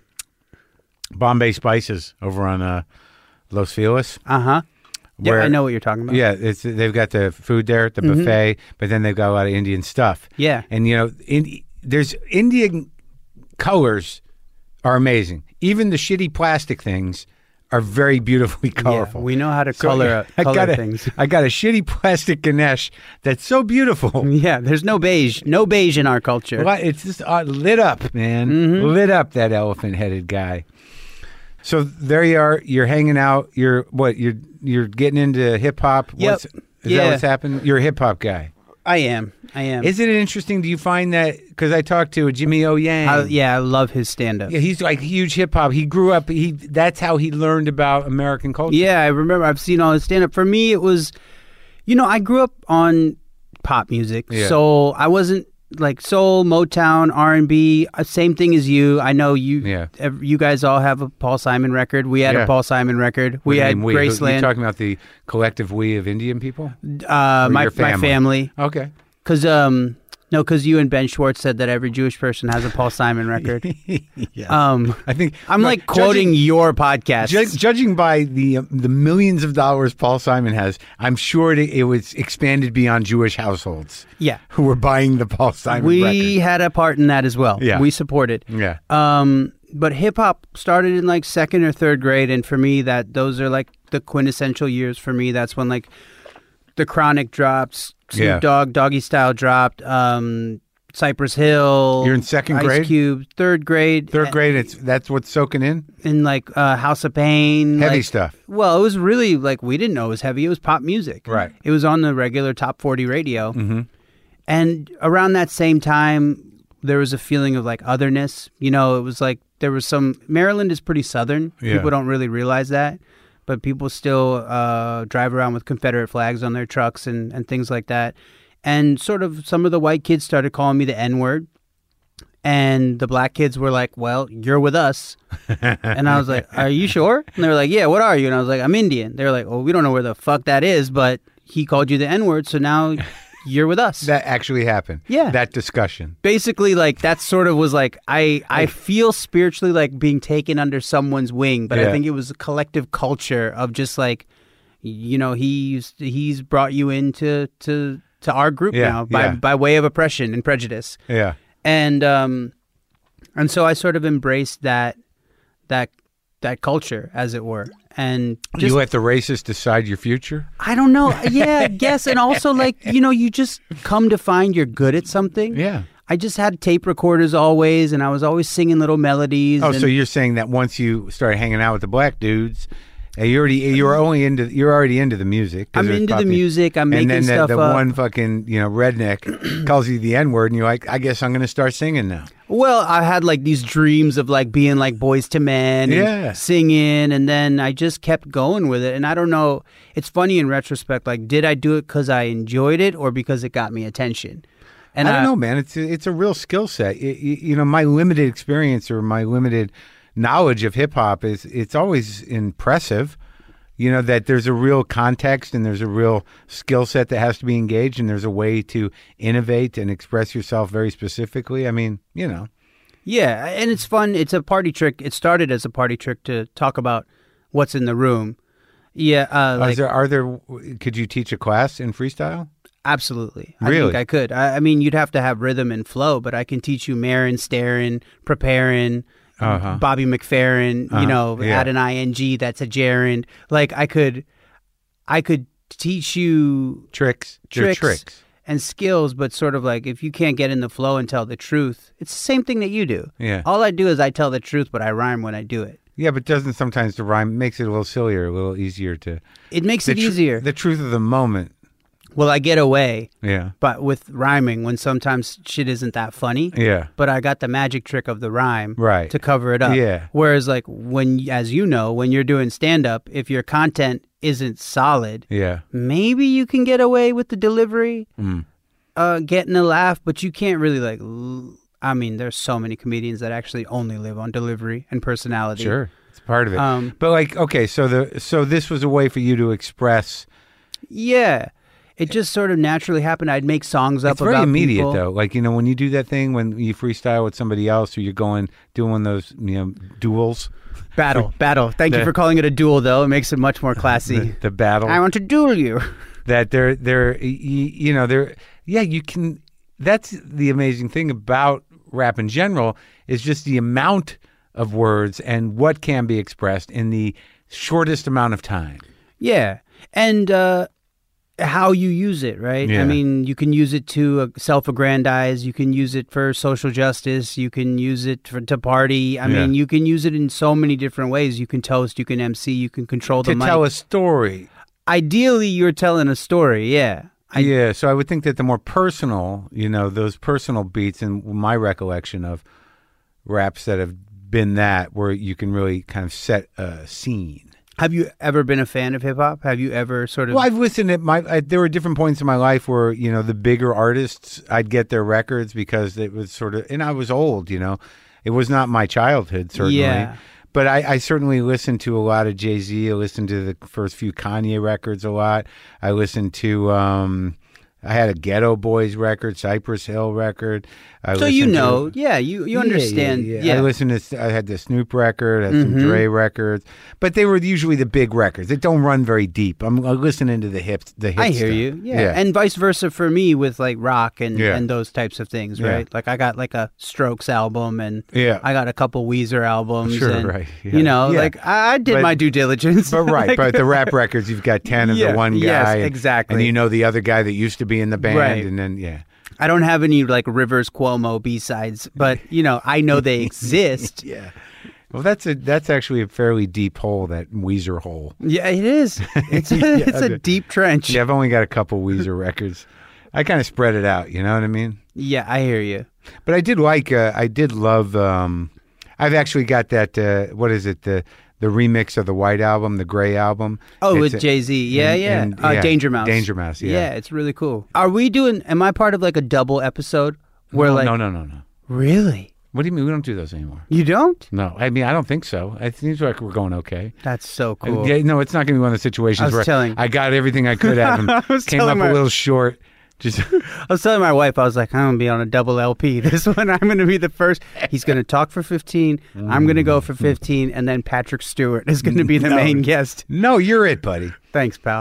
Bombay Spices over on uh, Los Feliz. Uh huh. Yeah, where- I know what you're talking about. Yeah, it's they've got the food there, the buffet, but then they've got a lot of Indian stuff. Yeah. And you know, in, there's Indian colors are amazing. Even the shitty plastic things are very beautifully colorful. Yeah, we know how to So, color, I color got a, things. I got a shitty plastic Ganesh that's so beautiful. Yeah, there's no beige, no beige in our culture. Well, it's just uh, lit up, man. Mm-hmm. Lit up, that elephant-headed guy. So there you are. You're hanging out. You're what? You're you're getting into hip hop. Yep. What's, is Yeah. that what's happened? You're a hip hop guy. I am. I am. Is it interesting? Do you find that? Because I talked to Jimmy O Yang. I, yeah, I love his stand-up. Yeah, he's like huge hip hop. He grew up. He that's how he learned about American culture. Yeah, I remember. I've seen all his stand-up. For me, it was, you know, I grew up on pop music, Yeah. so I wasn't like soul, Motown, R and B. uh, Same thing as you. I know you. Yeah. ev- You guys all have a Paul Simon record. We had Yeah. a Paul Simon record. What We do you had mean we? Who- You're Graceland. talking about the collective we of Indian people. uh, or my your my family? family. Okay. Because um no, because you and Ben Schwartz said that every Jewish person has a Paul Simon record. Yeah. Um, I think I'm no, like quoting judging- your podcast. Ju- judging by the um, the millions of dollars Paul Simon has, I'm sure it, it was expanded beyond Jewish households yeah, who were buying the Paul Simon we record. had a part in that as well. Yeah. We supported. Yeah. Um, but hip hop started in like second or third grade, and for me, that those are like the quintessential years for me. That's when like the Chronic dropped, Snoop Yeah. Dogg, Doggy Style dropped, um, Cypress Hill. You're in second Ice grade? Cube, third grade. Third grade, it's that's what's soaking in. in like uh, House of Pain. Heavy like- stuff. Well, it was really like we didn't know it was heavy. It was pop music. Right. It was on the regular top forty radio. Mm-hmm. And around that same time, there was a feeling of like otherness. You know, it was like there was some. Maryland is pretty southern. Yeah. People don't really realize that. But people still uh, drive around with Confederate flags on their trucks and, and things like that. And sort of some of the white kids started calling me the N-word. And the black kids were like, well, you're with us. And I was like, are you sure? And they were like, yeah, what are you? And I was like, I'm Indian. They were like, well, we don't know where the fuck that is, but he called you the N-word, so now you're with us. That actually happened. Yeah. That discussion. Basically, like, that sort of was like, I, I feel spiritually like being taken under someone's wing, but Yeah. I think it was a collective culture of just like, you know, he's he's brought you into to to our group Yeah, now by yeah. by way of oppression and prejudice. Yeah. And um, and so I sort of embraced that that that culture, as it were. And just, you let the racists decide your future? I don't know. Yeah, I guess. And also, like, you know, you just come to find you're good at something. Yeah. I just had tape recorders always, and I was always singing little melodies. Oh, and so you're saying that once you started hanging out with the black dudes, uh, you already you're only into you're already into the music. 'cause I'm there's into the pop- music. I'm and making then the, stuff the up. one fucking you know redneck calls you the N word, and you're like, I guess I'm going to start singing now. Well, I had like these dreams of like being like Boys to Men and Yeah. singing, and then I just kept going with it. And I don't know. It's funny in retrospect. Like, did I do it because I enjoyed it or because it got me attention? And I don't know, man. It's a, it's a real skill set. It, you, you know, my limited experience or my limited knowledge of hip hop is it's always impressive. You know, that there's a real context and there's a real skill set that has to be engaged, and there's a way to innovate and express yourself very specifically. I mean, you know. Yeah, and it's fun. It's a party trick. It started as a party trick to talk about what's in the room. Yeah, uh, Uh, like, is there, are there? Could you teach a class in freestyle? absolutely. I Really? think I could. I, I mean, you'd have to have rhythm and flow, but I can teach you Marin, staring, preparing, Uh-huh. Bobby McFerrin. Uh-huh. You know, Yeah. add an ing. That's a gerund. Like I could, I could teach you Tricks. They're tricks, tricks. and skills, but sort of like if you can't get in the flow and tell the truth, it's the same thing that you do. Yeah. All I do is I tell the truth, but I rhyme when I do it. Yeah, but doesn't sometimes the rhyme makes it a little sillier, a little easier to. It makes the it tr- easier. The truth of the moment. Well, I get away, Yeah. but with rhyming when sometimes shit isn't that funny. Yeah. But I got the magic trick of the rhyme Right. to cover it up. Yeah. Whereas, like when, as you know, when you're doing stand up, if your content isn't solid, Yeah. maybe you can get away with the delivery, Mm. uh, getting a laugh, but you can't really like. L- I mean, there's so many comedians that actually only live on delivery and personality. Sure. It's part of it. Um, but like, okay, so the so this was a way for you to express. Yeah. It just sort of naturally happened. I'd make songs up It's very about immediate people. though. Like, you know, when you do that thing when you freestyle with somebody else, or you're going doing one of those, you know, duels. Battle, battle. Thank The- you for calling it a duel, though. It makes it much more classy. The, the battle. I want to duel you. that they're they're you, you know they're yeah you can. That's the amazing thing about rap in general is just the amount of words and what can be expressed in the shortest amount of time. Yeah, and uh, how you use it, right? Yeah. I mean, you can use it to uh, self-aggrandize. You can use it for social justice. You can use it for, to party. I Yeah. mean, you can use it in so many different ways. You can toast. You can M C. You can control the To mic. tell a story. Ideally, you're telling a story. Yeah. I, yeah, so I would think that the more personal, you know, those personal beats, and my recollection of raps that have been that, where you can really kind of set a scene. Have you ever been a fan of hip hop? Have you ever sort of? Well, I've listened at my. I, there were different points in my life where you know the bigger artists, I'd get their records because it was sort of, and I was old. You know, it was not my childhood certainly. Yeah. But I, I certainly listened to a lot of Jay-Z. I listened to the first few Kanye records a lot. I listened to, um, I had a Ghetto Boys record, Cypress Hill record. I so you listened to- know, yeah, you you Yeah, understand. Yeah, Yeah, I listened to, I had the Snoop record, I had Mhm. some Dre records, but they were usually the big records. They don't run very deep. I'm, I'm listening to the hip, the hip I hear stuff. you. Yeah. and vice versa for me with like rock and Yeah. and those types of things, Yeah. right? Like I got like a Strokes album, and Yeah. I got a couple Weezer albums. Sure, and, right, yeah. You know, Yeah. like I, I did But- my due diligence. But right, Like- but the rap records, you've got ten of Yeah, the one guy. yes, and, exactly. And you know the other guy that used to be in the band, Right. and then, yeah. I don't have any like Rivers Cuomo B sides, but you know, I know they exist. Yeah. Well, that's a that's actually a fairly deep hole, that Weezer hole. Yeah, it is. It's a, Yeah, it's a the- deep trench. Yeah, I've only got a couple Weezer records. I kind of spread it out, you know what I mean? Yeah, I hear you. But I did like, uh, I did love, um, I've actually got that, uh, what is it, the the remix of the White Album, the Gray Album. Oh, It's with a- Jay Z. Yeah, and- yeah. and- uh, yeah, Danger Mouse. Danger Mouse, yeah. Yeah, it's really cool. Are we doing, am I part of like a double episode where no, like. no, no, no, no. Really? What do you mean? We don't do those anymore. You don't? No, I mean, I don't think so. It seems like we're going okay. That's so cool. Uh, Yeah, no, it's not going to be one of the situations I was where telling- I got everything I could out and I was came up telling my- a little short. Just I was telling my wife, I was like, I'm going to be on a double L P. This one, I'm going to be the first. He's going to talk for fifteen. I'm going to go for fifteen. And then Patrick Stewart is going to be the No. main guest. no, you're it, buddy. Thanks, pal.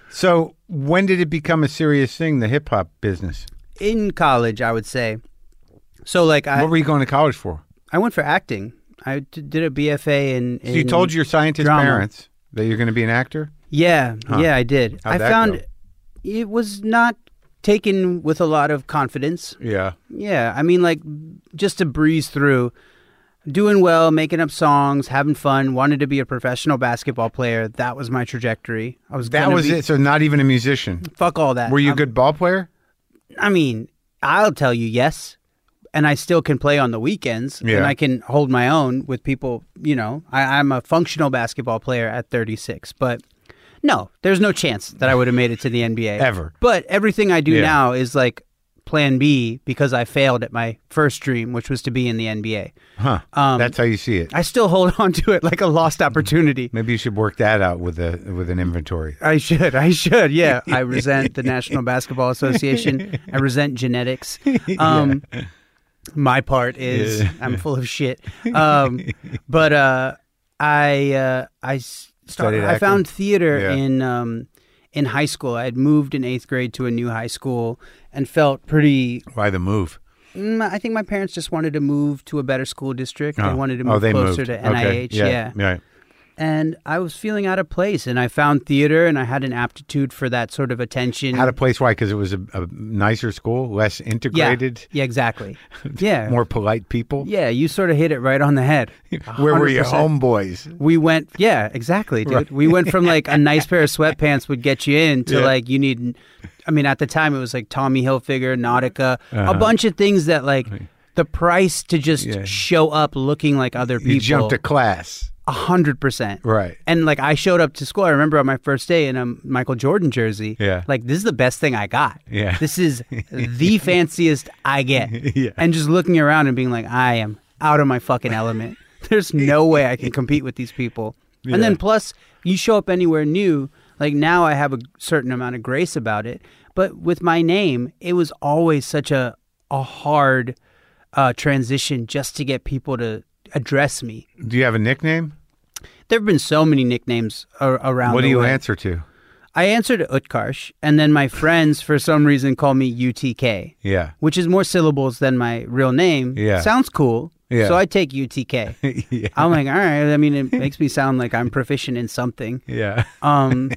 So when did it become a serious thing, the hip hop business? In college, I would say. So like I, what were you going to college for? I went for acting. I d- did a B F A in. in So you told your scientist drama. parents that you're going to be an actor? Yeah, Huh. yeah, I did. How'd I that found go? it was not taken with a lot of confidence. Yeah. Yeah, I mean, like just to breeze through, doing well, making up songs, having fun. Wanted to be a professional basketball player. That was my trajectory. I was. That gonna was be, it. So not even a musician. Fuck all that. Were you a I'm- good ball player? I mean, I'll tell you yes. And I still can play on the weekends, Yeah. and I can hold my own with people. You know, I, I'm a functional basketball player at thirty-six, but no, there's no chance that I would have made it to the N B A Ever. But everything I do Yeah. now is like Plan B because I failed at my first dream, which was to be in the N B A. Huh. Um, That's how you see it. I still hold on to it like a lost opportunity. Maybe you should work that out with a with an inventory. I should. I should. Yeah. I resent the National Basketball Association. I resent genetics. Um, My part is Yeah. I'm full of shit. Um, but uh, I uh, I s- started. Studied I acting? found theater Yeah. in um, in high school. I had moved in eighth grade to a new high school and felt pretty. Why the move? Mm, I think my parents just wanted to move to a better school district. They Oh. wanted to Oh, move they closer moved. to N I H. Okay. Yeah. Yeah. And I was feeling out of place, and I found theater, and I had an aptitude for that sort of attention. Out of place? Why? Because it was a, a nicer school, less yeah, integrated, yeah, exactly. Yeah, more polite people. yeah. You sort of hit it right on the head. Where were you, one hundred percent. homeboys? We went, yeah, exactly, dude. Right. We went from like a nice pair of sweatpants would get you in to Yeah. like you need. I mean, at the time it was like Tommy Hilfiger, Nautica, Uh-huh. a bunch of things that like the price to just Yeah. show up looking like other people. You jumped a class, A hundred percent. right? And like I showed up to school. I remember on my first day in a Michael Jordan jersey. Yeah. Like this is the best thing I got. Yeah. This is the fanciest I get. Yeah. And just looking around and being like, I am out of my fucking element. There's no way I can compete with these people. Yeah. And then plus, you show up anywhere new. Like now I have a certain amount of grace about it. But with my name, it was always such a a hard uh, transition just to get people to address me. Do you have a nickname? There have been so many nicknames a- around. What the do you way. answer to? I answered Utkarsh, and then my friends, for some reason, call me U T K, Yeah. which is more syllables than my real name. Yeah. Sounds cool. Yeah. So I take U T K. Yeah. I'm like, all right. I mean, it makes me sound like I'm proficient in something. Yeah. Um,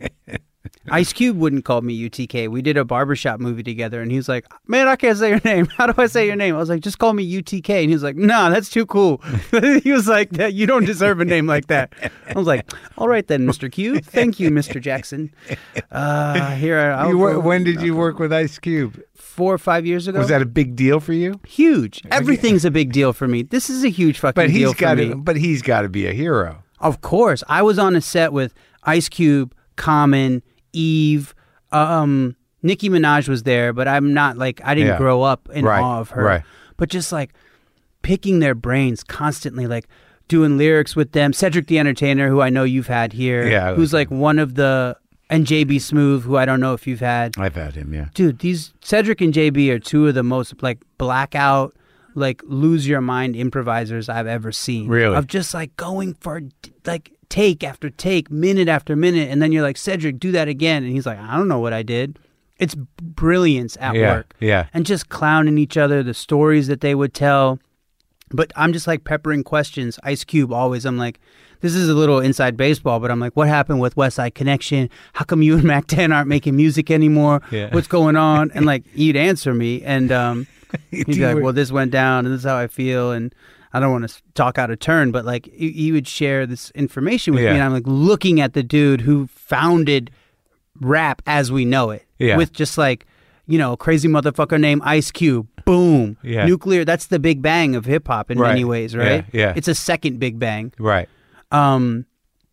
Ice Cube wouldn't call me U T K. We did a barbershop movie together, and he was like, man, I can't say your name. How do I say your name? I was like, just call me U T K. And he was like, no, that's too cool. He was like, that you don't deserve a name like that. I was like, all right then, Mister Cube. Thank you, Mister Jackson. Uh, here, I'll You wor- go- when did you work with Ice Cube? Four or five years ago. Was that a big deal for you? huge? Everything's a big deal for me. This is a huge fucking But deal he's for got me. to. But he's got to be a hero. Of course. I was on a set with Ice Cube, Common, Eve, um, Nicki Minaj was there, but I'm not like, I didn't Yeah. grow up in Right, awe of her. right. But just like picking their brains constantly, like doing lyrics with them. Cedric the Entertainer, who I know you've had here, Yeah, I who's like like one of the, and J B Smooth, who I don't know if you've had. I've had him. Yeah. Dude, these Cedric and J B are two of the most like blackout, like lose your mind improvisers I've ever seen. Really? Of just like going for like take after take, minute after minute, and then you're like, Cedric, do that again, and he's like, I don't know what I did. It's brilliance at Yeah, work. yeah. And just clowning each other, the stories that they would tell. But I'm just like peppering questions. Ice Cube always. I'm like, this is a little inside baseball, but I'm like, what happened with West Side Connection? How come you and Mac ten aren't making music anymore? Yeah. What's going on? And like, he'd answer me, and um, he'd be like, well, this went down, and this is how I feel, and I don't want to talk out of turn, but like, he, he would share this information with Yeah. me, and I'm like looking at the dude who founded rap as we know it, Yeah. with just like, you know, crazy motherfucker named Ice Cube. Boom. Yeah. Nuclear. That's the big bang of hip hop in Right. many ways, right? Yeah, yeah. It's a second big bang. Right. Um,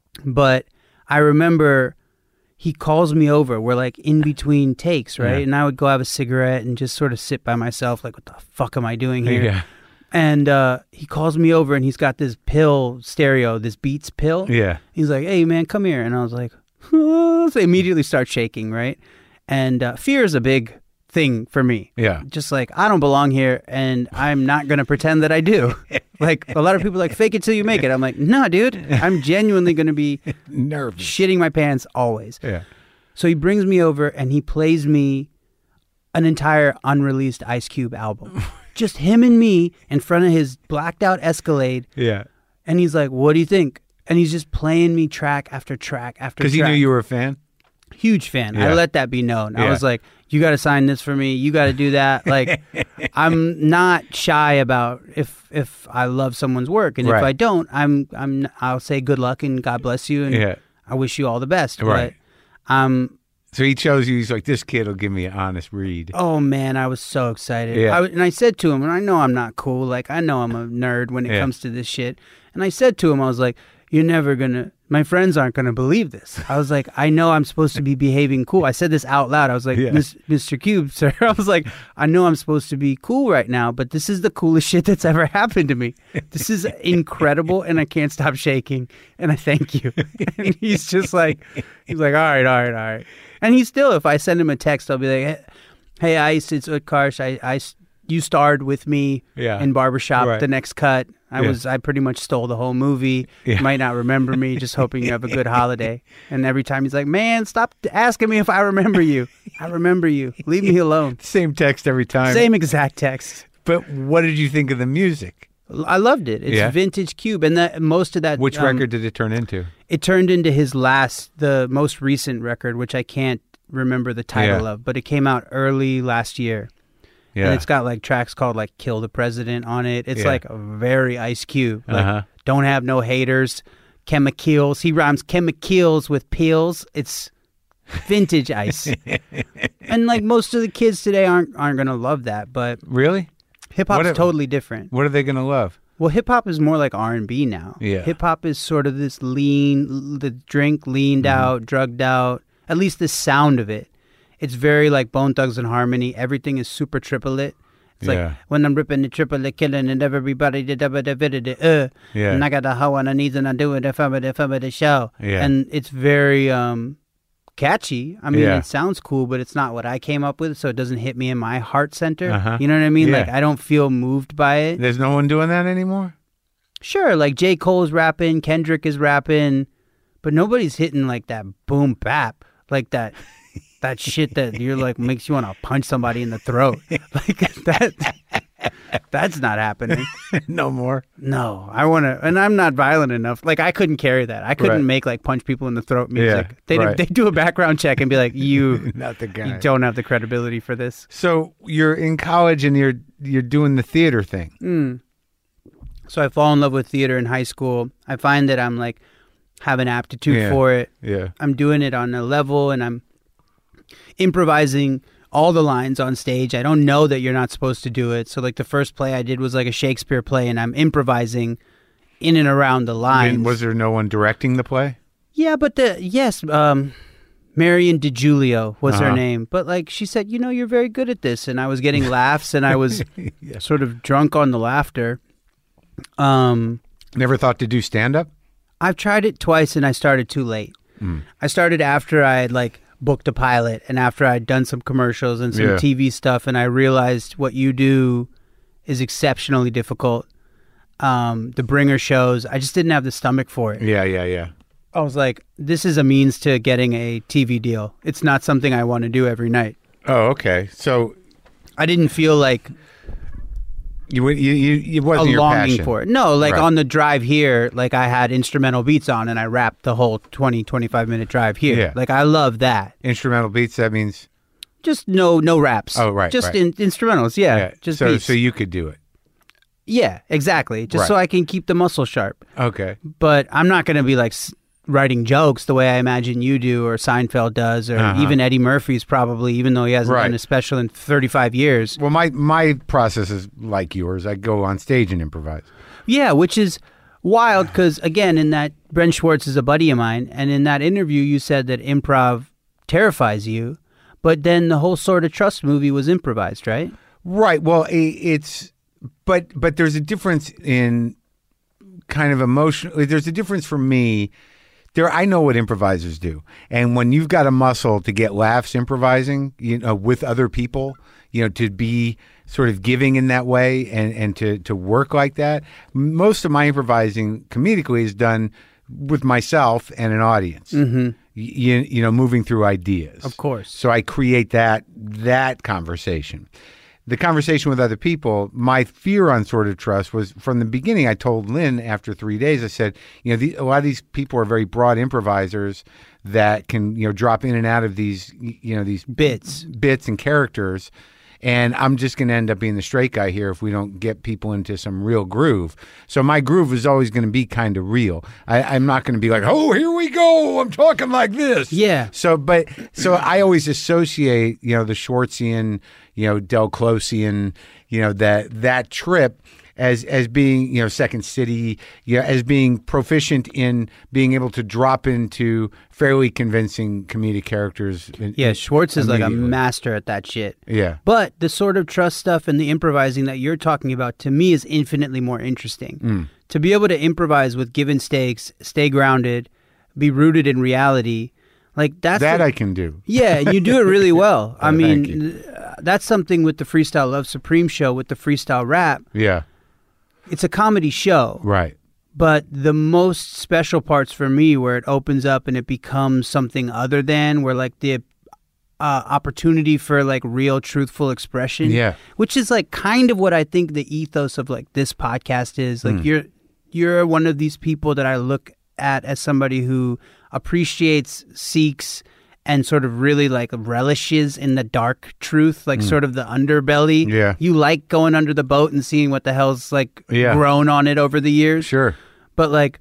but I remember he calls me over. We're like in between takes, right? Yeah. And I would go have a cigarette and just sort of sit by myself, like, what the fuck am I doing here? Yeah. And uh, he calls me over, and he's got this pill stereo, this Beats pill. Yeah. He's like, hey, man, come here. And I was like, oh, so I immediately start shaking, right? And uh, fear is a big thing for me. Yeah. Just like, I don't belong here, and I'm not going to pretend that I do. Like, a lot of people are like, fake it till you make it. I'm like, nah, dude, I'm genuinely going to be Nervous. shitting my pants always. Yeah. So he brings me over and he plays me an entire unreleased Ice Cube album. Just him and me in front of his blacked out Escalade. Yeah. And he's like, what do you think? And he's just playing me track after track after track. Because he knew you were a fan? Huge fan. Yeah. I let that be known. Yeah. I was like, you got to sign this for me. You got to do that. Like, I'm not shy about if if I love someone's work. And Right. if I don't, I'm I'm I'll say good luck and God bless you and Yeah. I wish you all the best. Right. But um So he chose you. He's like, this kid will give me an honest read. oh man, I was so excited. Yeah. I, and I said to him, and I know I'm not cool. Like, I know I'm a nerd when it Yeah. comes to this shit. And I said to him, I was like, you're never going to, my friends aren't going to believe this. I was like, I know I'm supposed to be behaving cool. I said this out loud. I was like, Yeah. Miss, Mister Cube, sir. I was like, I know I'm supposed to be cool right now, but this is the coolest shit that's ever happened to me. This is incredible, and I can't stop shaking. And I thank you. And he's just like, he's like, all right, all right, all right. And he still, if I send him a text, I'll be like, hey, Ice, it's Utkarsh. I, I, you starred with me Yeah. in Barbershop, Right. The Next Cut. I Yeah. was, I pretty much stole the whole movie. Yeah. You might not remember me, just hoping you have a good holiday. And every time he's like, man, stop asking me if I remember you. I remember you. Leave me alone. Same text every time. Same exact text. But what did you think of the music? I loved it. It's Yeah. vintage Cube. And that most of that. Which um, record did it turn into? It turned into his last, the most recent record, which I can't remember the title Yeah. of, but it came out early last year. Yeah. And it's got like tracks called like Kill the President on it. It's Yeah. like a very Ice Cube. Like, Uh-huh. don't have no haters. Chemicals. He rhymes chemicals with pills. It's vintage Ice. And like most of the kids today aren't aren't gonna love that, but Really? hip hop's What- totally different. What are they going to love? Well, hip hop is more like R and B now. Yeah. Hip hop is sort of this lean, the drink leaned Mm-hmm. out, drugged out. At least the sound of it. It's very like Bone Thugs and Harmony. Everything is super triplet. It's Yeah. like when I'm ripping the triplet, killing and everybody did uh, uh, Yeah. and I got the hoe on the knees and I do it if I'm at if I'm at the show. Yeah. And it's very um catchy. I mean, Yeah. it sounds cool, but it's not what I came up with, so it doesn't hit me in my heart center. Uh-huh. You know what I mean? Yeah. Like I don't feel moved by it. There's no one doing that anymore? Sure, like J. Cole's rapping, Kendrick is rapping, but nobody's hitting like that boom bap, like that that shit that you're like makes you want to punch somebody in the throat. Like that that's not happening. No more. No, I want to, and I'm not violent enough. Like I couldn't carry that. I couldn't Right. make like punch people in the throat music. Yeah, they right. they do a background check and be like, you Not the guy. you don't have the credibility for this. So you're in college and you're you're doing the theater thing. Mm. So I fall in love with theater in high school. I find that I'm like have an aptitude Yeah. for it. Yeah. I'm doing it on a level and I'm improvising all the lines on stage. I don't know that you're not supposed to do it. So like the first play I did was like a Shakespeare play and I'm improvising in and around the lines. And was there no one directing the play? Yeah, but the yes, um Marion DiGiulio was Uh-huh. her name. But like she said, you know, you're very good at this, and I was getting laughs and I was Yeah. sort of drunk on the laughter. Um Never thought to do stand up? I've tried it twice and I started too late. Mm. I started after I had like booked a pilot and after I'd done some commercials and some Yeah. T V stuff, and I realized what you do is exceptionally difficult. Um, the bringer shows, I just didn't have the stomach for it. Yeah, yeah, yeah. I was like, this is a means to getting a T V deal. It's not something I want to do every night. Oh, okay. So I didn't feel like you you you it a wasn't your longing passion. for it. No, like Right. on the drive here, like I had instrumental beats on and I rapped the whole twenty, twenty-five minute drive here. Yeah. Like I love that. Instrumental beats, that means Just no no raps. Oh, right, Just right. In, instrumentals, yeah. yeah. Just so beats. so you could do it. Yeah, exactly. Just so Right. I can keep the muscle sharp. Okay. But I'm not going to be like s- writing jokes the way I imagine you do or Seinfeld does or Uh-huh. even Eddie Murphy's probably, even though he hasn't Right. done a special in thirty-five years. Well, my my process is like yours. I go on stage and improvise. Yeah, which is wild because, again, in that, Brent Schwartz is a buddy of mine, and in that interview you said that improv terrifies you, but then the whole Sort of Trust movie was improvised, right? Right. Well, i it's but but there's a difference in kind of emotion. There's a difference for me. There, I know what improvisers do, and when you've got a muscle to get laughs improvising, you know, with other people, you know, to be sort of giving in that way and and to to work like that. Most of my improvising comedically is done with myself and an audience. Mm-hmm. You, you know, moving through ideas. Of course. So I create that that conversation. The conversation with other people, my fear on Sort of Trust was from the beginning. I told Lynn after three days, I said, you know, the, a lot of these people are very broad improvisers that can, you know, drop in and out of these, you know, these Bits. bits and characters. And I'm just going to end up being the straight guy here if we don't get people into some real groove. So my groove is always going to be kind of real. I, I'm not going to be like, oh, here we go. I'm talking like this. Yeah. So, but so I always associate, you know, the Schwartzian, you know, Del Closian, you know, that that trip as as being, you know, Second City, you know, as being proficient in being able to drop into fairly convincing comedic characters. In, Yeah, Schwartz is like a immediately. master at that shit. Yeah. But the Sort of Trust stuff and the improvising that you're talking about, to me, is infinitely more interesting. Mm. To be able to improvise with given stakes, stay grounded, be rooted in reality, like that's That the- I can do. Yeah, and you do it really well. I Oh, mean, thank you. th- that's something with the Freestyle Love Supreme show, with the freestyle rap. Yeah. It's a comedy show. Right. But the most special parts for me, where it opens up and it becomes something other than, where like the uh, opportunity for like real, truthful expression. Yeah. Which is like kind of what I think the ethos of like this podcast is. Like Mm. you're you're one of these people that I look at as somebody who appreciates, seeks, and sort of really like relishes in the dark truth, like sort of the underbelly. Yeah. You like going under the boat and seeing what the hell's like Yeah. grown on it over the years. Sure. But like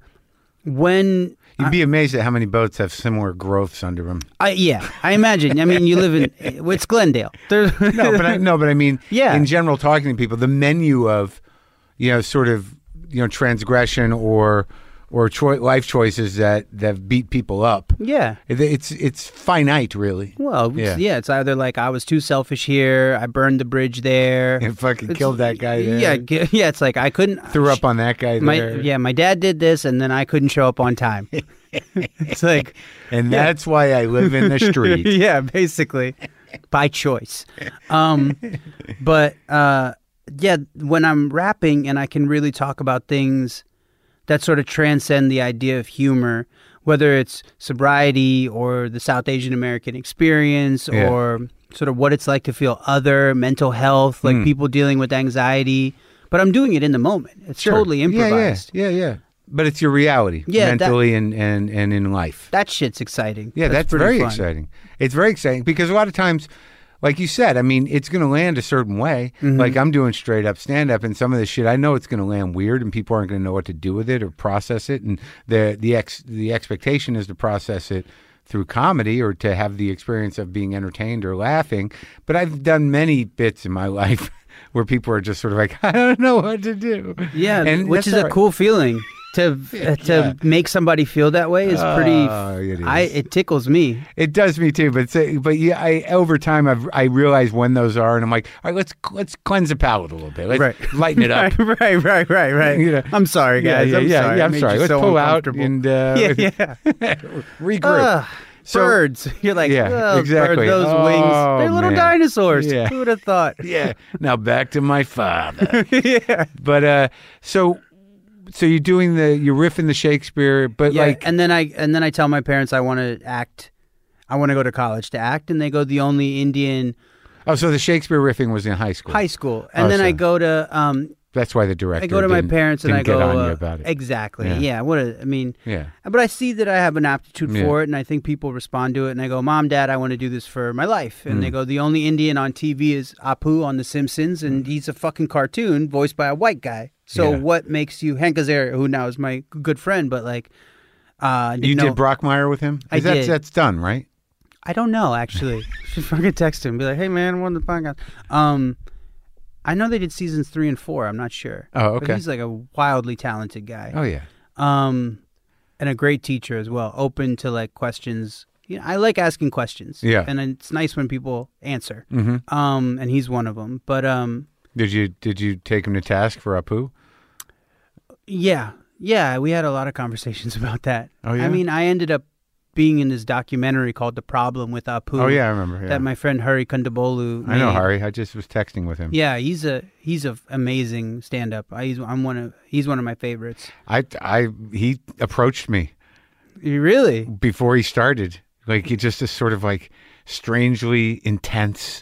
when You'd be amazed at how many boats have similar growths under them. I yeah, I imagine. I mean, you live in it's Glendale. There's, No, but I, no, but I mean, Yeah. in general, talking to people, the menu of, you know, sort of, you know, transgression or or choi- life choices that that beat people up. yeah. It- It's it's finite, really. Well, Yeah. yeah. yeah, it's either like I was too selfish here, I burned the bridge there, And fucking It's- killed that guy there. Yeah, g- yeah. It's like I couldn't Threw up on that guy my there. yeah. My dad did this, and then I couldn't show up on time. It's like And Yeah. that's why I live in the street. yeah, basically by choice. Um, but uh, yeah, when I'm rapping and I can really talk about things that sort of transcend the idea of humor, whether it's sobriety or the South Asian American experience Yeah. or sort of what it's like to feel other, mental health, like Mm. people dealing with anxiety. But I'm doing it in the moment. It's Sure. totally improvised. Yeah, yeah, yeah, yeah. But it's your reality, Yeah, that- mentally and, and, and in life. That shit's exciting. Yeah, that's, pretty very fun. exciting. It's very exciting because a lot of times, like you said, I mean, it's going to land a certain way. Mm-hmm. Like I'm doing straight up stand up, and some of this shit, I know it's going to land weird, and people aren't going to know what to do with it or process it. And the the ex the expectation is to process it through comedy or to have the experience of being entertained or laughing. But I've done many bits in my life where people are just sort of like, I don't know what to do. Yeah, And which that's is all a right. cool feeling. To uh, to Yeah. make somebody feel that way is pretty. Oh, it I is. it tickles me. It does me too, but say, but yeah, I over time I've I realize when those are, and I'm like, all right, let's let's cleanse the palate a little bit, let's Right. lighten it up. right, right, right, right, right. You know. I'm sorry, Yeah, guys. yeah, I'm yeah, sorry. yeah, I I'm made sorry. you Let's so pull out uncomfortable. and uh, yeah, yeah. regroup. Ugh, So- birds. You're like, Yeah, oh, exactly. bird, those Oh, wings. They're little man. dinosaurs. Yeah. Who would have thought? Yeah. Now back to my father. yeah. But uh, so so you're doing the you're riffing the Shakespeare, but Yeah, like and then I and then I tell my parents I want to act. I want to go to college to act, and they go the only Indian oh, so the Shakespeare riffing was in high school. high school, and Oh, then I so- go to um, That's why the director. I go to my didn't- parents and didn't I go, get on uh, you about it. exactly. Yeah. Yeah. What a, I mean, Yeah. but I see that I have an aptitude Yeah. for it, and I think people respond to it. And I go, Mom, Dad, I want to do this for my life. And Mm. they go, the only Indian on T V is Apu on The Simpsons, and he's a fucking cartoon voiced by a white guy. So Yeah. what makes you Hank Azaria, who now is my good friend, but like, uh, You know, did Brockmire with him? I 'Cause that's, did. That's done, right? I don't know actually. Should fucking text him, be like, hey man, I'm on the podcast. Um. I know they did seasons three and four. I'm not sure. Oh, But okay. he's like a wildly talented guy. Oh yeah. Um, and a great teacher as well. Open to like questions. You know, I like asking questions. Yeah. And it's nice when people answer. Mm-hmm. Um, and he's one of them. But um, Did you did you take him to task for Apu? yeah, yeah, we had a lot of conversations about that. Oh, yeah? I mean, I ended up being in this documentary called The Problem with Apu. Oh yeah, I remember. Yeah. That my friend Hari Kondabolu I know made. Hari. I just was texting with him. Yeah, he's a he's a amazing stand up. I he's I'm one of he's one of my favorites. I I he approached me You really? before he started. Like, it's just a sort of like strangely intense,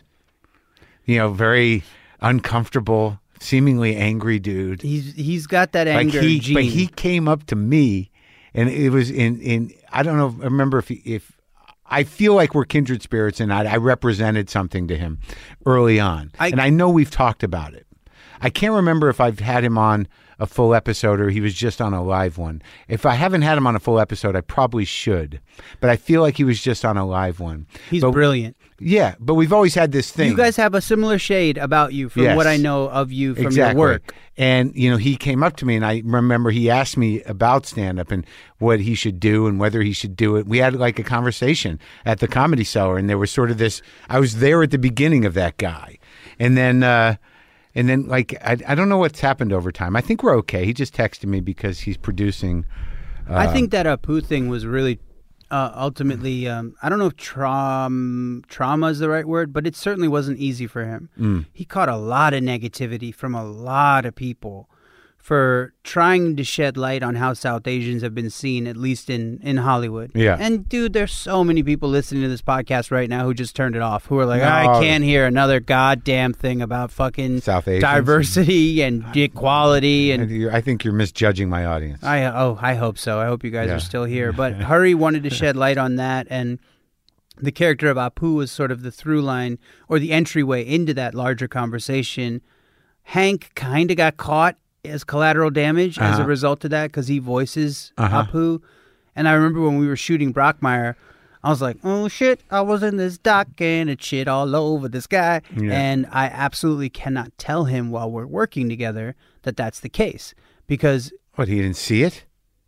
you know, very uncomfortable, seemingly angry dude. He's he's got that Like anger he, gene. but he came up to me, and it was in in. I don't know. I remember if he, if I feel like we're kindred spirits, and I, I represented something to him early on, I- and I know we've talked about it. I can't remember if I've had him on a full episode or he was just on a live one. If I haven't had him on a full episode, I probably should, but I feel like he was just on a live one. He's But- brilliant. Yeah, but we've always had this thing. You guys have a similar shade about you from Yes. what I know of you from Exactly. your work. And, you know, he came up to me, and I remember he asked me about stand-up and what he should do and whether he should do it. We had like a conversation at the Comedy Cellar, and there was sort of this, I was there at the beginning of that guy. And then, uh, and then like, I, I don't know what's happened over time. I think we're okay. He just texted me because he's producing. I think that Apu thing was really uh, ultimately, um, I don't know if traum- trauma is the right word, but it certainly wasn't easy for him. Mm. He caught a lot of negativity from a lot of people for trying to shed light on how South Asians have been seen, at least in, in Hollywood. Yeah. And, dude, there's so many people listening to this podcast right now who just turned it off, who are like, No. I can't hear another goddamn thing about fucking South Asians. diversity and equality and And you're- I think you're misjudging my audience. I oh I hope so. I hope you guys Yeah. are still here. But Hari wanted to shed light on that, and the character of Apu was sort of the through line or the entryway into that larger conversation. Hank kind of got caught as collateral damage as a Uh-huh. result of that because he voices Uh-huh. Apu. And I remember when we were shooting Brockmire, I was like, oh shit, I was in this dock and it shit all over this guy. Yeah. And I absolutely cannot tell him while we're working together that that's the case because What, he didn't see it?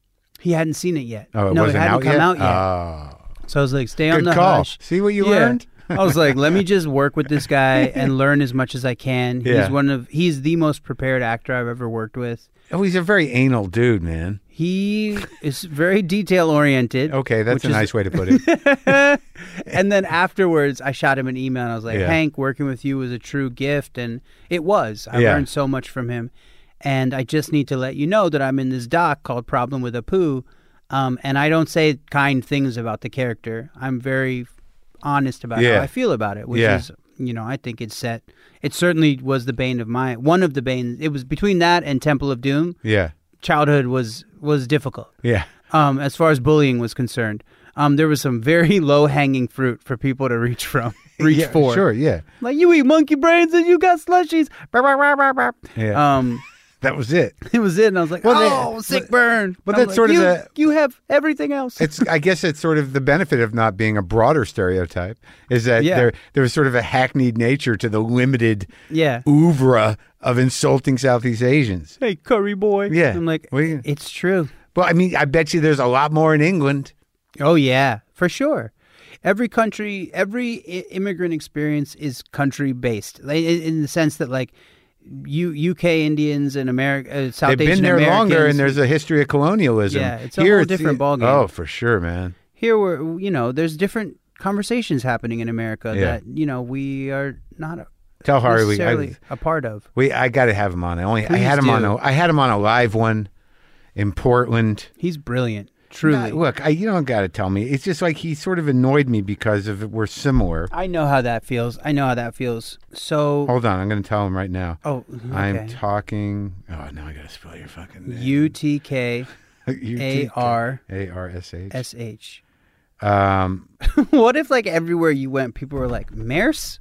he hadn't seen it yet. Oh, it no, wasn't it hadn't out come yet? out yet. Oh. So I was like, stay on Good the call. hush. See what you Yeah. learned? I was like, let me just work with this guy and learn as much as I can. Yeah. He's one of he's the most prepared actor I've ever worked with. Oh, he's a very anal dude, man. He is very detail oriented. Okay, that's which a is- nice way to put it. And then afterwards, I shot him an email and I was like, Yeah. Hank, working with you was a true gift. And it was. I Yeah. learned so much from him. And I just need to let you know that I'm in this doc called Problem with Apu. Um, and I don't say kind things about the character. I'm very honest about Yeah. how I feel about it, which Yeah. is, you know, I think it's set. It certainly was the bane of my, one of the banes. It was between that and Temple of Doom. Yeah. Childhood was was difficult. Yeah. Um, as far as bullying was concerned, um, there was some very low hanging fruit for people to reach from, reach Yeah, for. Sure, yeah. Like you eat monkey brains and you got slushies. Bah, bah, bah, bah, bah. Yeah. Um, That was it. it was it, and I was like, Well, oh, they- sick but- burn. but I was that's sort of you, the- you have everything else. It's I guess it's sort of the benefit of not being a broader stereotype is that Yeah. there there was sort of a hackneyed nature to the limited yeah. oeuvre of insulting Southeast Asians. Hey, curry boy. Yeah. I'm like, What do you- it's true. Well, I mean, I bet you there's a lot more in England. Oh yeah, for sure. Every country, every I- immigrant experience is country based, like, in in the sense that like U- UK Indians and America, uh, South They've Asian been there Americans, longer, and there's a history of colonialism. Yeah, it's a whole different ballgame. Oh, for sure, man. here we're you know there's different conversations happening in America Yeah. that you know we are not Tell Hari we necessarily I, a part of. we I got to have him on. I only I Please had him do. on. A, I had him on a live one in Portland. He's brilliant, truly. Nah, look, I, you don't got to tell me. It's just like he sort of annoyed me because of we're similar. I know how that feels. I know how that feels. So, Hold on, I'm going to tell him right now. oh, I'm okay. talking. Oh, now I got to spell your fucking name. U T K U A R A R S H. S H. Um, What if like everywhere you went, people were like Merce,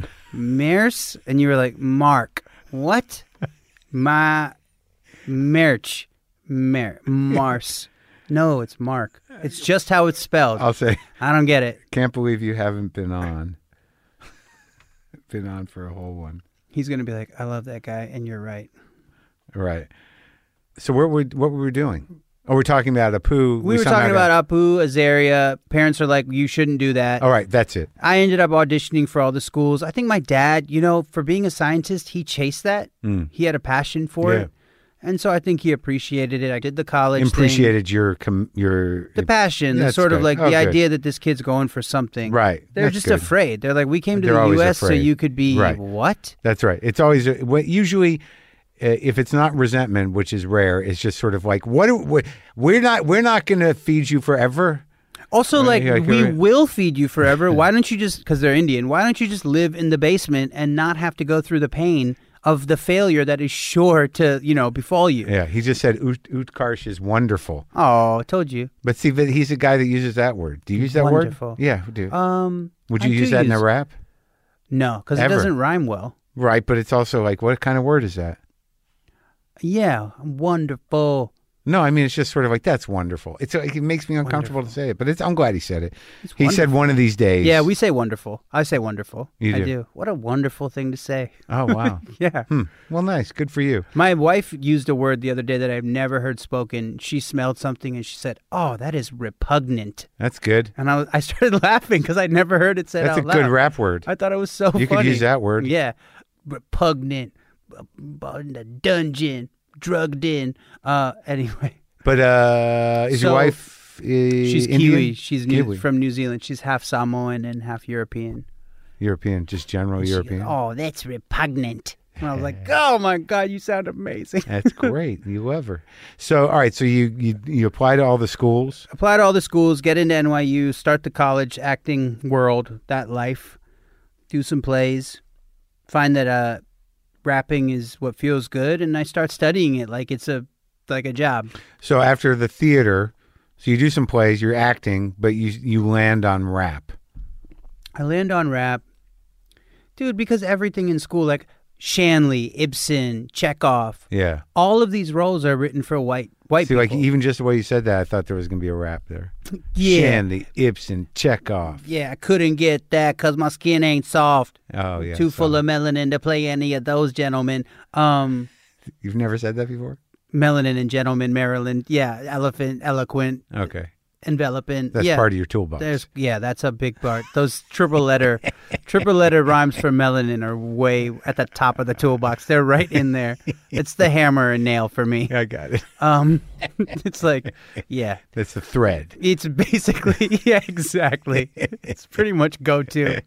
Merce, and you were like Mark. What? Ma, Merch, Mer, Mars. No, it's Mark. It's just how it's spelled. I'll say, I don't get it. can't believe you haven't been on. been on for a whole one. He's gonna be like, I love that guy, and you're right. Right. So what were what were we doing? Oh, we're talking about Apu. We were somehow talking got- about Apu, Azaria. Parents are like, you shouldn't do that. All right, that's it. I ended up auditioning for all the schools. I think my dad, you know, for being a scientist, he chased that. Mm. He had a passion for Yeah. it. And so I think he appreciated it. I did the college thing. Appreciated your com- your The passion, the That's sort of good. like Oh, the good. idea that this kid's going for something. Right. They're That's just good. afraid. They're like, we came to They're the always U S so afraid. you could be Right. what? That's right. It's always what usually uh, if it's not resentment, which is rare, it's just sort of like, what? Do, we- we're not we're not going to feed you forever. Also, like, Yeah, we right. will feed you forever. Why don't you just, because they're Indian, why don't you just live in the basement and not have to go through the pain of the failure that is sure to, you know, befall you? Yeah, he just said Ut- Utkarsh is wonderful. Oh, I told you. But see, but he's a guy that uses that word. Do you use that Wonderful. word? Yeah, we do. Um, Would I you do use that in a rap? No, because it Ever. doesn't rhyme well. Right, but it's also like, what kind of word is that? Yeah, wonderful. No, I mean, it's just sort of like, that's wonderful. It's like, it makes me uncomfortable to say it, but it's, I'm glad he said it. It's He said one of these days. Yeah, we say wonderful. I say wonderful. You I do? do. What a wonderful thing to say. Oh, wow. Yeah. Hmm. Well, nice. Good for you. My wife used a word the other day that I've never heard spoken. She smelled something and she said, "Oh, that is repugnant." That's good. And I was, I started laughing because I'd never heard it said That's a out loud. good rap word. I thought it was so You funny. could use that word. Yeah. Repugnant. uh, In the dungeon. Drugged in. Uh, anyway. But uh, is your So, wife uh, She's Indian? Kiwi. She's new, Kiwi. from New Zealand. She's half Samoan and half European. European, just general She European. goes, "Oh, that's repugnant." And I was like, "Oh my God, you sound amazing." That's great. You love her. So, all right. So you, you you apply to all the schools. Apply to all the schools, get into N Y U, start the college acting world, that life, do some plays, find that uh, rapping is what feels good, and I start studying it like it's a like a job. So after the theater, so you do some plays, you're acting, but you you land on rap. I land on rap, dude, because everything in school, like Shanley, Ibsen, Chekhov, Yeah. all of these roles are written for white white See, people. like even just the way you said that, I thought there was going to be a rap there. Yeah. Shanley, Ibsen, Chekhov. Yeah, I couldn't get that because my skin ain't soft. Oh yeah. Too so- full of melanin to play any of those gentlemen. Um, You've never said that before? melanin and gentleman, Maryland. Yeah, elephant, eloquent, Okay. enveloping. That's yeah, part of your toolbox. There's yeah, that's a big part. Those triple letter, triple letter rhymes for melanin are way at the top of the toolbox. They're right in there. It's the hammer and nail for me. I got it. Um, it's like, yeah, That's the thread. it's basically yeah, exactly. It's pretty much go to.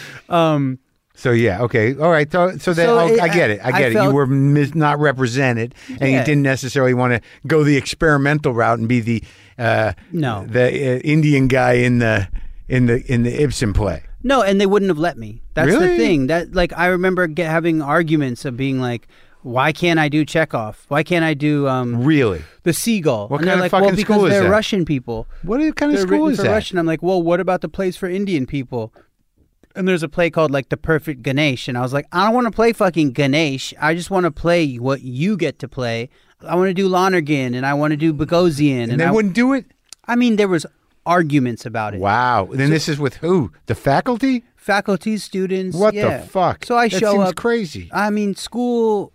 Um. So yeah, okay, all right. So, so then So oh, it- I get it. I I get it. You felt- were mis- not represented, and you Yeah. didn't necessarily want to go the experimental route and be the uh, No. the uh, Indian guy in the in the in the Ibsen play. No, and they wouldn't have let me. That's Really? the thing. That like I remember get, having arguments of being like, why can't I do Chekhov? Why can't I do um, Really? the Seagull? What and kind they're of like, well, fucking because school is they're that? Russian people. What kind of They're school written is for that? Russian. I'm like, well, what about the plays for Indian people? And there's a play called like The Perfect Ganesh, and I was like, I don't want to play fucking Ganesh. I just want to play what you get to play. I want to do Lonergan, and I want to do Bogosian, And, and they I, wouldn't do it. I mean, there was arguments about it. Wow. Then this is with who? The faculty? Faculty, students. What yeah. the fuck? So I that show seems up. crazy. I mean, school.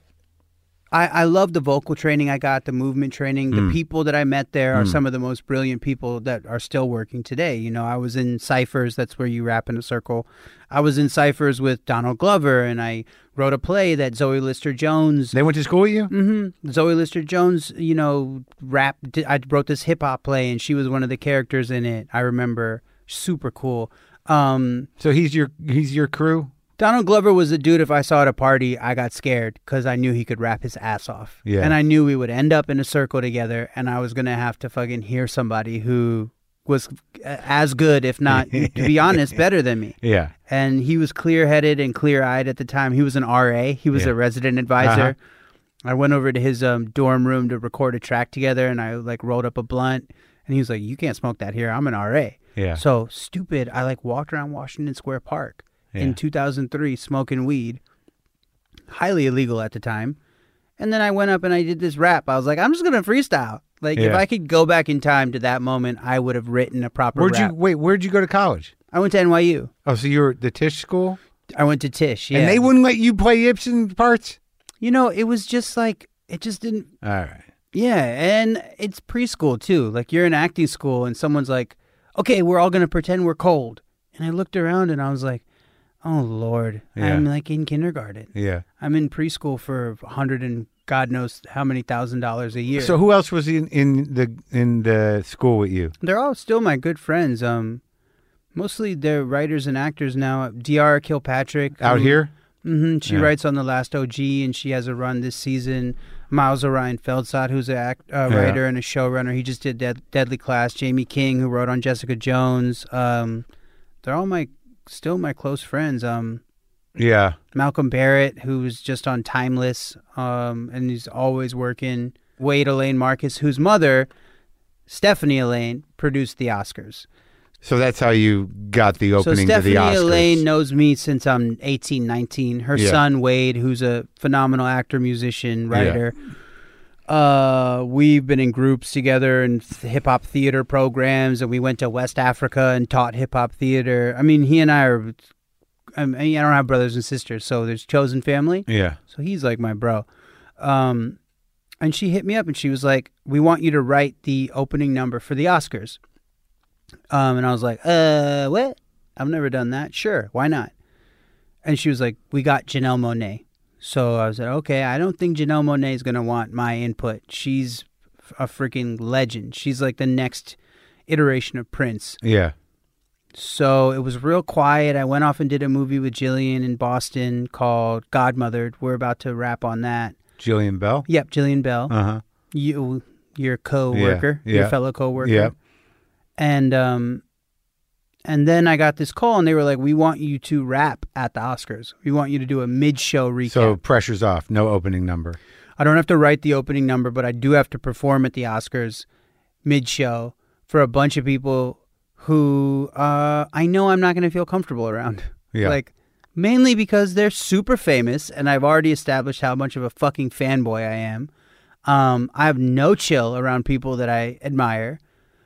I, I love the vocal training I got, the movement training. The Mm. people that I met there are Mm. some of the most brilliant people that are still working today. You know, I was in Cyphers, that's where you rap in a circle. I was in Cyphers with Donald Glover, and I wrote a play that Zoe Lister-Jones. They went to school with you? Mm-hmm. Zoe Lister-Jones, you know, rap. I wrote this hip hop play, and she was one of the characters in it. I remember, super cool. Um, So he's your he's your crew? Donald Glover was the dude, if I saw at a party, I got scared because I knew he could rap his ass off. Yeah. And I knew we would end up in a circle together, and I was going to have to fucking hear somebody who was uh, as good, if not, to be honest, better than me. Yeah. And he was clear-headed and clear-eyed at the time. He was an R A. He was Yeah. a resident advisor. Uh-huh. I went over to his um, dorm room to record a track together, and I like rolled up a blunt, and he was like, "You can't smoke that here. I'm an R A." Yeah. So stupid. I like walked around Washington Square Park Yeah. in two thousand three smoking weed, highly illegal at the time. And then I went up and I did this rap. I was like, I'm just going to freestyle. Like, if Yeah. I could go back in time to that moment, I would have written a proper Where'd rap. you wait, where'd you go to college? I went to N Y U. Oh, so you were at the Tisch school? I went to Tisch, yeah. And they wouldn't let you play Ibsen parts? You know, it was just like, it just didn't, All right. yeah. And it's preschool, too. Like, you're in acting school and someone's like, okay, we're all going to pretend we're cold. And I looked around and I was like, oh, Lord, Yeah. I'm like in kindergarten. Yeah. I'm in preschool for a hundred and God knows how many thousand dollars a year. So who else was in, in the in the school with you? They're all still my good friends. Um, mostly they're writers and actors now. D R Kilpatrick Out who- here? Mm-hmm. She Yeah. writes on The Last O G, and she has a run this season. Miles Orion Feldsot, who's a act, uh, Yeah. writer and a showrunner. He just did Dead, Deadly Class. Jamie King, who wrote on Jessica Jones. Um, they're all my still my close friends. Um, Yeah. Malcolm Barrett, who's just on Timeless, um, and he's always working. Wade Elaine Marcus, whose mother, Stephanie Elaine, produced the Oscars. So that's how you got the So opening to Stephanie the Oscars. Elaine knows me since I'm eighteen, nineteen. Her Yeah. son, Wade, who's a phenomenal actor, musician, writer. Uh, we've been in groups together and hip hop theater programs, and we went to West Africa and taught hip hop theater. I mean, he and I are. I mean, I don't have brothers and sisters, so there's chosen family. Yeah. So he's like my bro. Um, and she hit me up and she was like, "We want you to write the opening number for the Oscars." Um, and I was like, "Uh, what? I've never done that. Sure, why not?" And she was like, "We got Janelle Monáe." So I was like, "Okay, I don't think Janelle Monáe is gonna want my input. She's a freaking legend. She's like the next iteration of Prince." Yeah. So it was real quiet. I went off and did a movie with Jillian in Boston called Godmothered. We're about to wrap on that. Jillian Bell? Yep, Jillian Bell. Uh-huh. You, your co-worker, Yeah, your yeah. fellow co-worker. Yep. And um, and then I got this call, and they were like, "We want you to rap at the Oscars. We want you to do a mid-show recap." So pressure's off. No opening number. I don't have to write the opening number, but I do have to perform at the Oscars mid-show for a bunch of people who uh, I know I'm not going to feel comfortable around. Yeah. Like, mainly because they're super famous, and I've already established how much of a fucking fanboy I am. Um, I have no chill around people that I admire.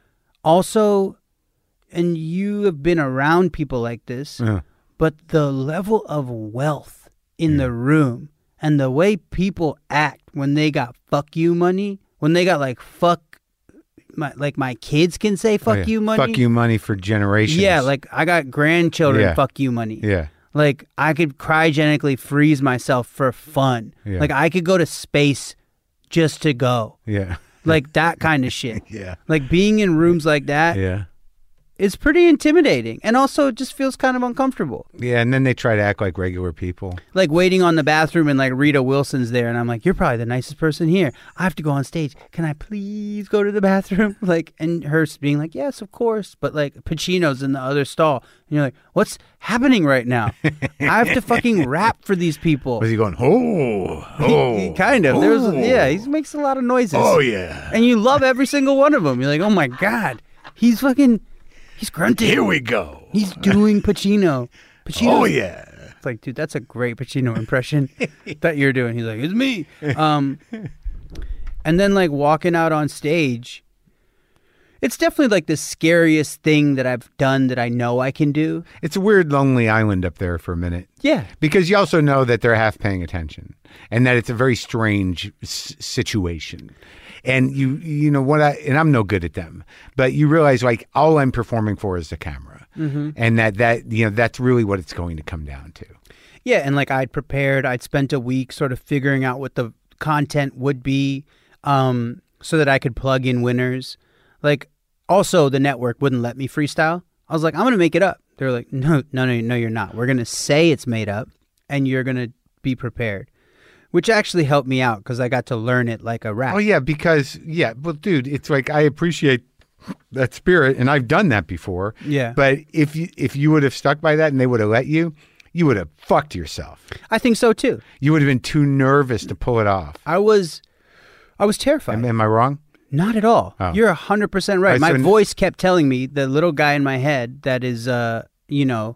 Also, and you have been around people like this, Uh, but the level of wealth in the room and the way people act when they got fuck you money, when they got like fuck, my, like my kids can say fuck oh, yeah. you money. Fuck you money for generations. Yeah, like I got grandchildren Yeah. fuck you money. Yeah. Like I could cryogenically freeze myself for fun. Yeah. Like I could go to space just to go. Yeah. Like that kind of shit. Yeah. Like being in rooms like that Yeah. is pretty intimidating. And also it just feels kind of uncomfortable. Yeah, and then they try to act like regular people. Like waiting on the bathroom and like Rita Wilson's there and I'm like, "You're probably the nicest person here. I have to go on stage. Can I please go to the bathroom?" Like, and her being like, "Yes, of course." But like Pacino's in the other stall. And you're like, "What's happening right now? I have to fucking rap for these people." Was he going, oh, oh. He- he kind of. There's oh. yeah, he makes a lot of noises. Oh, yeah. And you love every single one of them. You're like, "Oh my God. He's fucking he's grunting. Here we go. He's doing Pacino." Pacino. Oh, yeah. It's like, dude, that's a great Pacino impression that you're doing. He's like, "It's me." Um, and then like walking out on stage, it's definitely like the scariest thing that I've done that I know I can do. It's a weird, lonely island up there for a minute. Yeah. Because you also know that they're half paying attention and that it's a very strange s- situation. And you, you know what I, and I'm no good at them, but you realize like all I'm performing for is the camera. Mm-hmm. And that, that, you know, that's really what it's going to come down to. Yeah. And like I'd prepared, I'd spent a week sort of figuring out what the content would be um, so that I could plug in winners. Like also the network wouldn't let me freestyle. I was like, "I'm going to make it up." They're like, no, no, no, no, you're not. We're going to say it's made up and you're going to be prepared. Which actually helped me out because I got to learn it like a rap. Oh, yeah, because, yeah, well, dude, it's like I appreciate that spirit, and I've done that before. Yeah. But if you, if you would have stuck by that and they would have let you, you would have fucked yourself. I think so too. You would have been too nervous to pull it off. I was, I was terrified. Am, am I wrong? Not at all. Oh. You're a hundred percent right. Right, My so n- voice kept telling me, the little guy in my head that is, uh, you know,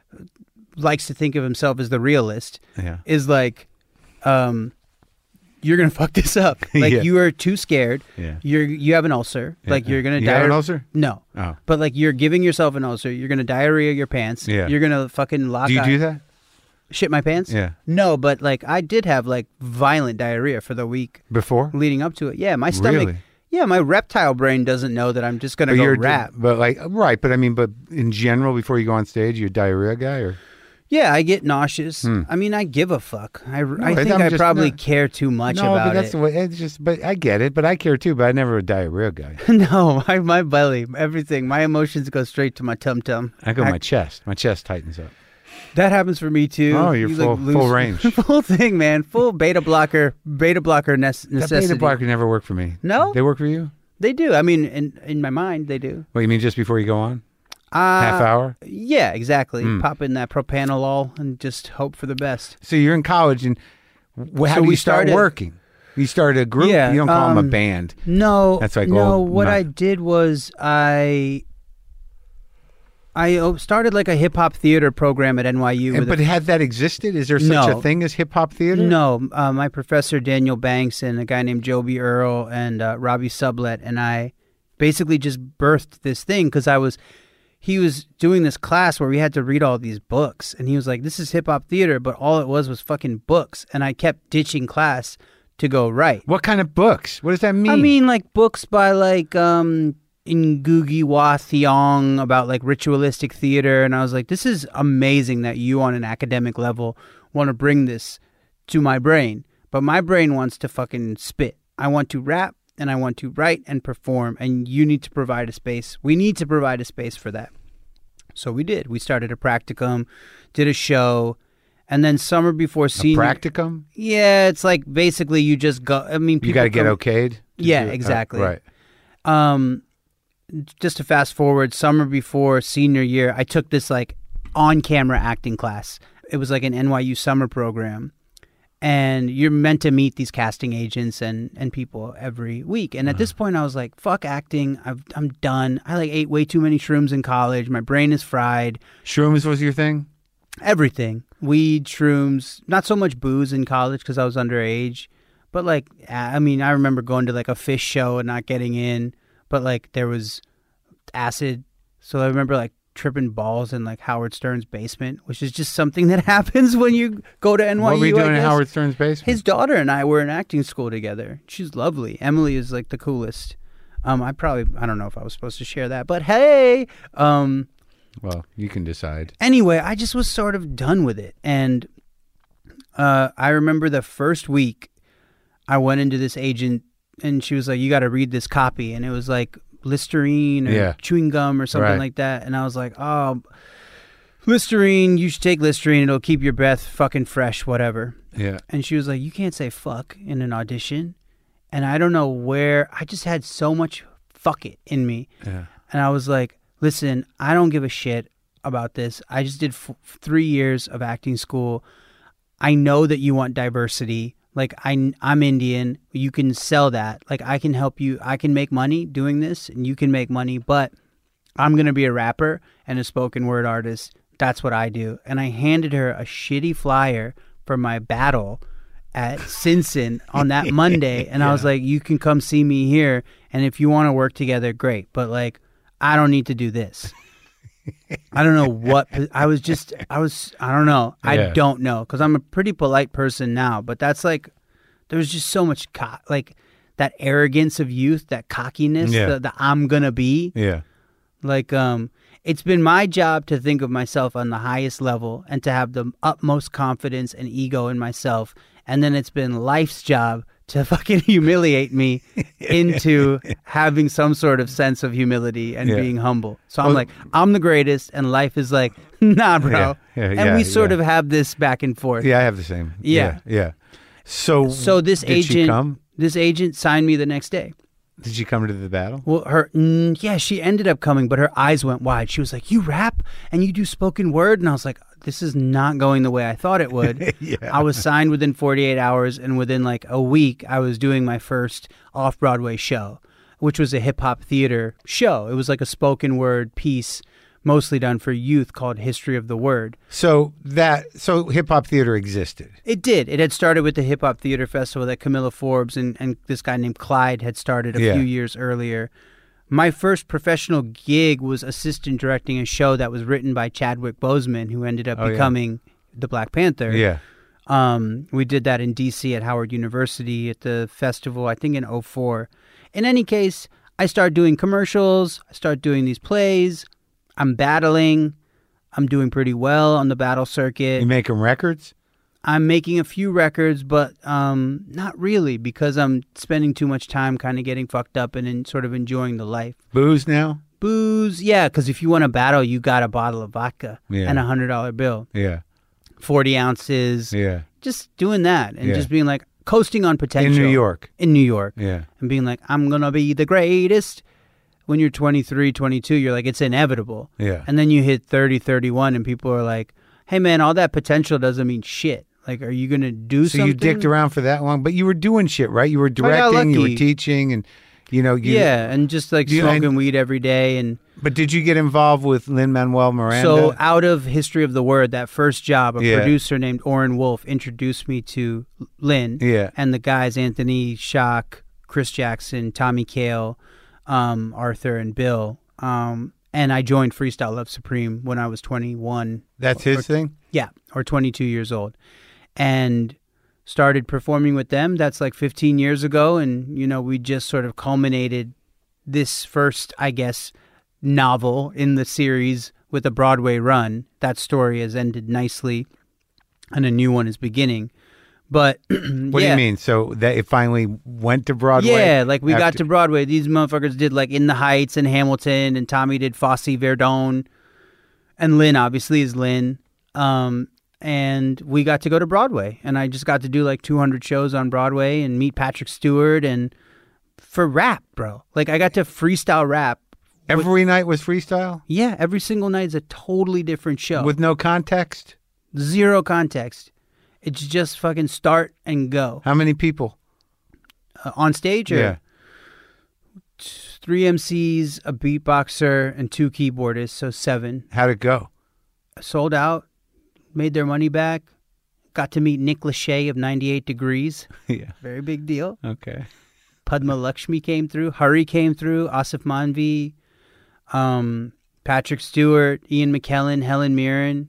likes to think of himself as the realist, Yeah. is like, um, "You're gonna fuck this up. Like Yeah. you are too scared. Yeah. You're you have an ulcer. Like you're gonna You die. have an ulcer? No. Oh. But like you're giving yourself an ulcer. You're gonna diarrhea your pants. Yeah. You're gonna fucking lock. Do you eye- do that? Shit my pants? Yeah. No, but like I did have like violent diarrhea for the week Before? leading up to it. Yeah, my stomach. Really? Yeah, my reptile brain doesn't know that I'm just gonna But go you're rap. But like, right. But I mean, but in general, before you go on stage, you're a diarrhea guy or? Yeah, I get nauseous. I mean, I give a fuck. I, I think I'm I just- probably no. care too much no, about but that's it. the way, it's just, but I get it, but I care too, but I'm never a diarrhea guy. No, my my belly, everything, my emotions go straight to my tum tum. I go my chest. My chest tightens up. That happens for me too. Oh, you're You, full, like, full lose- range. full thing, man. Full beta blocker, beta blocker nece- That necessity. beta blocker never worked for me. No? They work for you? They do. I mean, in in my mind, they do. What, you mean just before you go on? Uh, Half hour? Yeah, exactly. Mm. Pop in that propanolol and just hope for the best. So you're in college, and wh- how So do you we start started- working? You started a group? Yeah, You don't call them um, a band. No, That's like no. old What ma- I did was I I uh, started like a hip hop theater program at N Y U. And, with but a, had that existed? Is there such No. a thing as hip-hop theater? no, uh, my professor Daniel Banks and a guy named Joby Earl and uh, Robbie Sublett and I basically just birthed this thing because I was. He was doing this class where we had to read all these books, and he was like, "This is hip hop theater," but all it was was fucking books, and I kept ditching class to go write. What kind of books? What does that mean? I mean, like books by like um Ngugi Wa Thiong about like ritualistic theater, and I was like, this is amazing that you on an academic level want to bring this to my brain, but my brain wants to fucking spit. I want to rap and I want to write and perform, and you need to provide a space. We need to provide a space for that. So we did. We started a practicum, did a show, and then summer before a senior. practicum? Yeah, it's like basically you just go. I mean, You people got to get come- okayed? to Yeah, do it? exactly. Uh, right. Um, just to fast forward, summer before senior year, I took this like on-camera acting class. It was like an N Y U summer program, and you're meant to meet these casting agents and, and people every week. And at this point, I was like, "Fuck acting! I've, I'm done. I like ate way too many shrooms in college. My brain is fried. Shrooms was your thing? Everything, weed, shrooms. Not so much booze in college because I was underage, but like, I mean, I remember going to like a Fish show and not getting in. But like there was acid, so I remember like tripping balls in like Howard Stern's basement, which is just something that happens when you go to N Y U. What were you I doing in guess. Howard Stern's basement? His daughter and I were in acting school together. She's lovely. Emily is like the coolest. Um, I probably I don't know if I was supposed to share that, but hey. Um, Well, you can decide. anyway, I just was sort of done with it, and uh, I remember the first week I went into this agent. And she was like, "You got to read this copy," and it was like Listerine or Yeah. chewing gum or something Right. like that. And I was like, "Oh, Listerine, you should take Listerine. It'll keep your breath fucking fresh, whatever." Yeah. And she was like, "You can't say fuck in an audition." And I don't know where. I just had so much fuck it in me, Yeah. and I was like, "Listen, I don't give a shit about this. I just did f- three years of acting school. I know that you want diversity." Like, I, I'm Indian. You can sell that. Like, I can help you. I can make money doing this, and you can make money. But I'm going to be a rapper and a spoken word artist. That's what I do. And I handed her a shitty flyer for my battle at Sinson on that Monday. And I was like, you can come see me here. And if you want to work together, great. But, like, I don't need to do this. I don't know what I was just I was I don't know I Yeah. don't know because I'm a pretty polite person now, but that's like there's just so much co- like that arrogance of youth, that cockiness, Yeah. the, the I'm gonna be Yeah. like um it's been my job to think of myself on the highest level and to have the utmost confidence and ego in myself, and then it's been life's job to fucking humiliate me into having some sort of sense of humility and Yeah. being humble. So I'm Well- like, I'm the greatest, and life is like, nah, bro. Yeah, yeah, and yeah, we sort yeah. of have this back and forth. Yeah, I have the same. Yeah. Yeah. yeah. So, So this did agent, she come? this agent signed me the next day. Did she come to the battle? Well, her, mm, yeah, she ended up coming, but her eyes went wide. She was like, "You rap and you do spoken word," and I was like, "This is not going the way I thought it would." Yeah. I was signed within forty-eight hours, and within like a week, I was doing my first off-Broadway show, which was a hip-hop theater show. It was like a spoken word piece, mostly done for youth, called History of the Word. So that so hip hop theater existed. It did. It had started with the Hip Hop Theater Festival that Camilla Forbes and, and this guy named Clyde had started a Yeah. few years earlier. My first professional gig was assistant directing a show that was written by Chadwick Boseman, who ended up Oh, yeah. becoming the Black Panther. Yeah. Um, we did that in D C at Howard University at the festival, I think in oh four. In any case, I started doing commercials. I started doing these plays. I'm battling. I'm doing pretty well on the battle circuit. You making records? I'm making a few records, but um, not really, because I'm spending too much time kind of getting fucked up and in, sort of enjoying the life. Booze now? Booze, yeah, because if you want to battle, you got a bottle of vodka Yeah. and a hundred dollar bill, Yeah. forty ounces. Yeah. Just doing that and Yeah. just being like coasting on potential In New York. In New York, Yeah. and being like, I'm gonna be the greatest. When you're twenty-three, twenty-two, you're like, it's inevitable. Yeah. And then you hit thirty, thirty-one, and people are like, hey man, all that potential doesn't mean shit. Like, are you gonna do So something? you dicked around for that long, but you were doing shit, right? You were directing, you were lucky. teaching, and you know, you, Yeah, and just like Do you- smoking and- weed every day. And But did you get involved with Lin-Manuel Miranda? so out of History of the Word, that first job, a Yeah. producer named Orrin Wolf introduced me to Lynn. Yeah. And the guys, Anthony Schock, Chris Jackson, Tommy Kail, um, Arthur, and Bill. Um, and I joined Freestyle Love Supreme when I was twenty-one. That's his or- thing? Yeah, or twenty-two years old. And started performing with them. That's like fifteen years ago. And, you know, we just sort of culminated this first, I guess, novel in the series with a Broadway run. That story has ended nicely and a new one is beginning. But What do you mean? So that it finally went to Broadway? Yeah, like we got after- to Broadway. These motherfuckers did like In the Heights and Hamilton, and Tommy did Fosse Verdon, and Lynn obviously is Lynn. Um, and we got to go to Broadway, and I just got to do like two hundred shows on Broadway and meet Patrick Stewart, and for rap, bro. Like I got to freestyle rap. Every night was freestyle? Yeah, every single night is a totally different show With no context? zero context. It's just fucking start and go. How many people? Uh, on stage, or Yeah. three M Cs, a beatboxer, and two keyboardists, so seven. How'd it go? Sold out, made their money back, got to meet Nick Lachey of ninety-eight Degrees. Yeah. Very big deal. Okay. Padma Lakshmi came through, Hari came through, Asif Manvi, um, Patrick Stewart, Ian McKellen, Helen Mirren.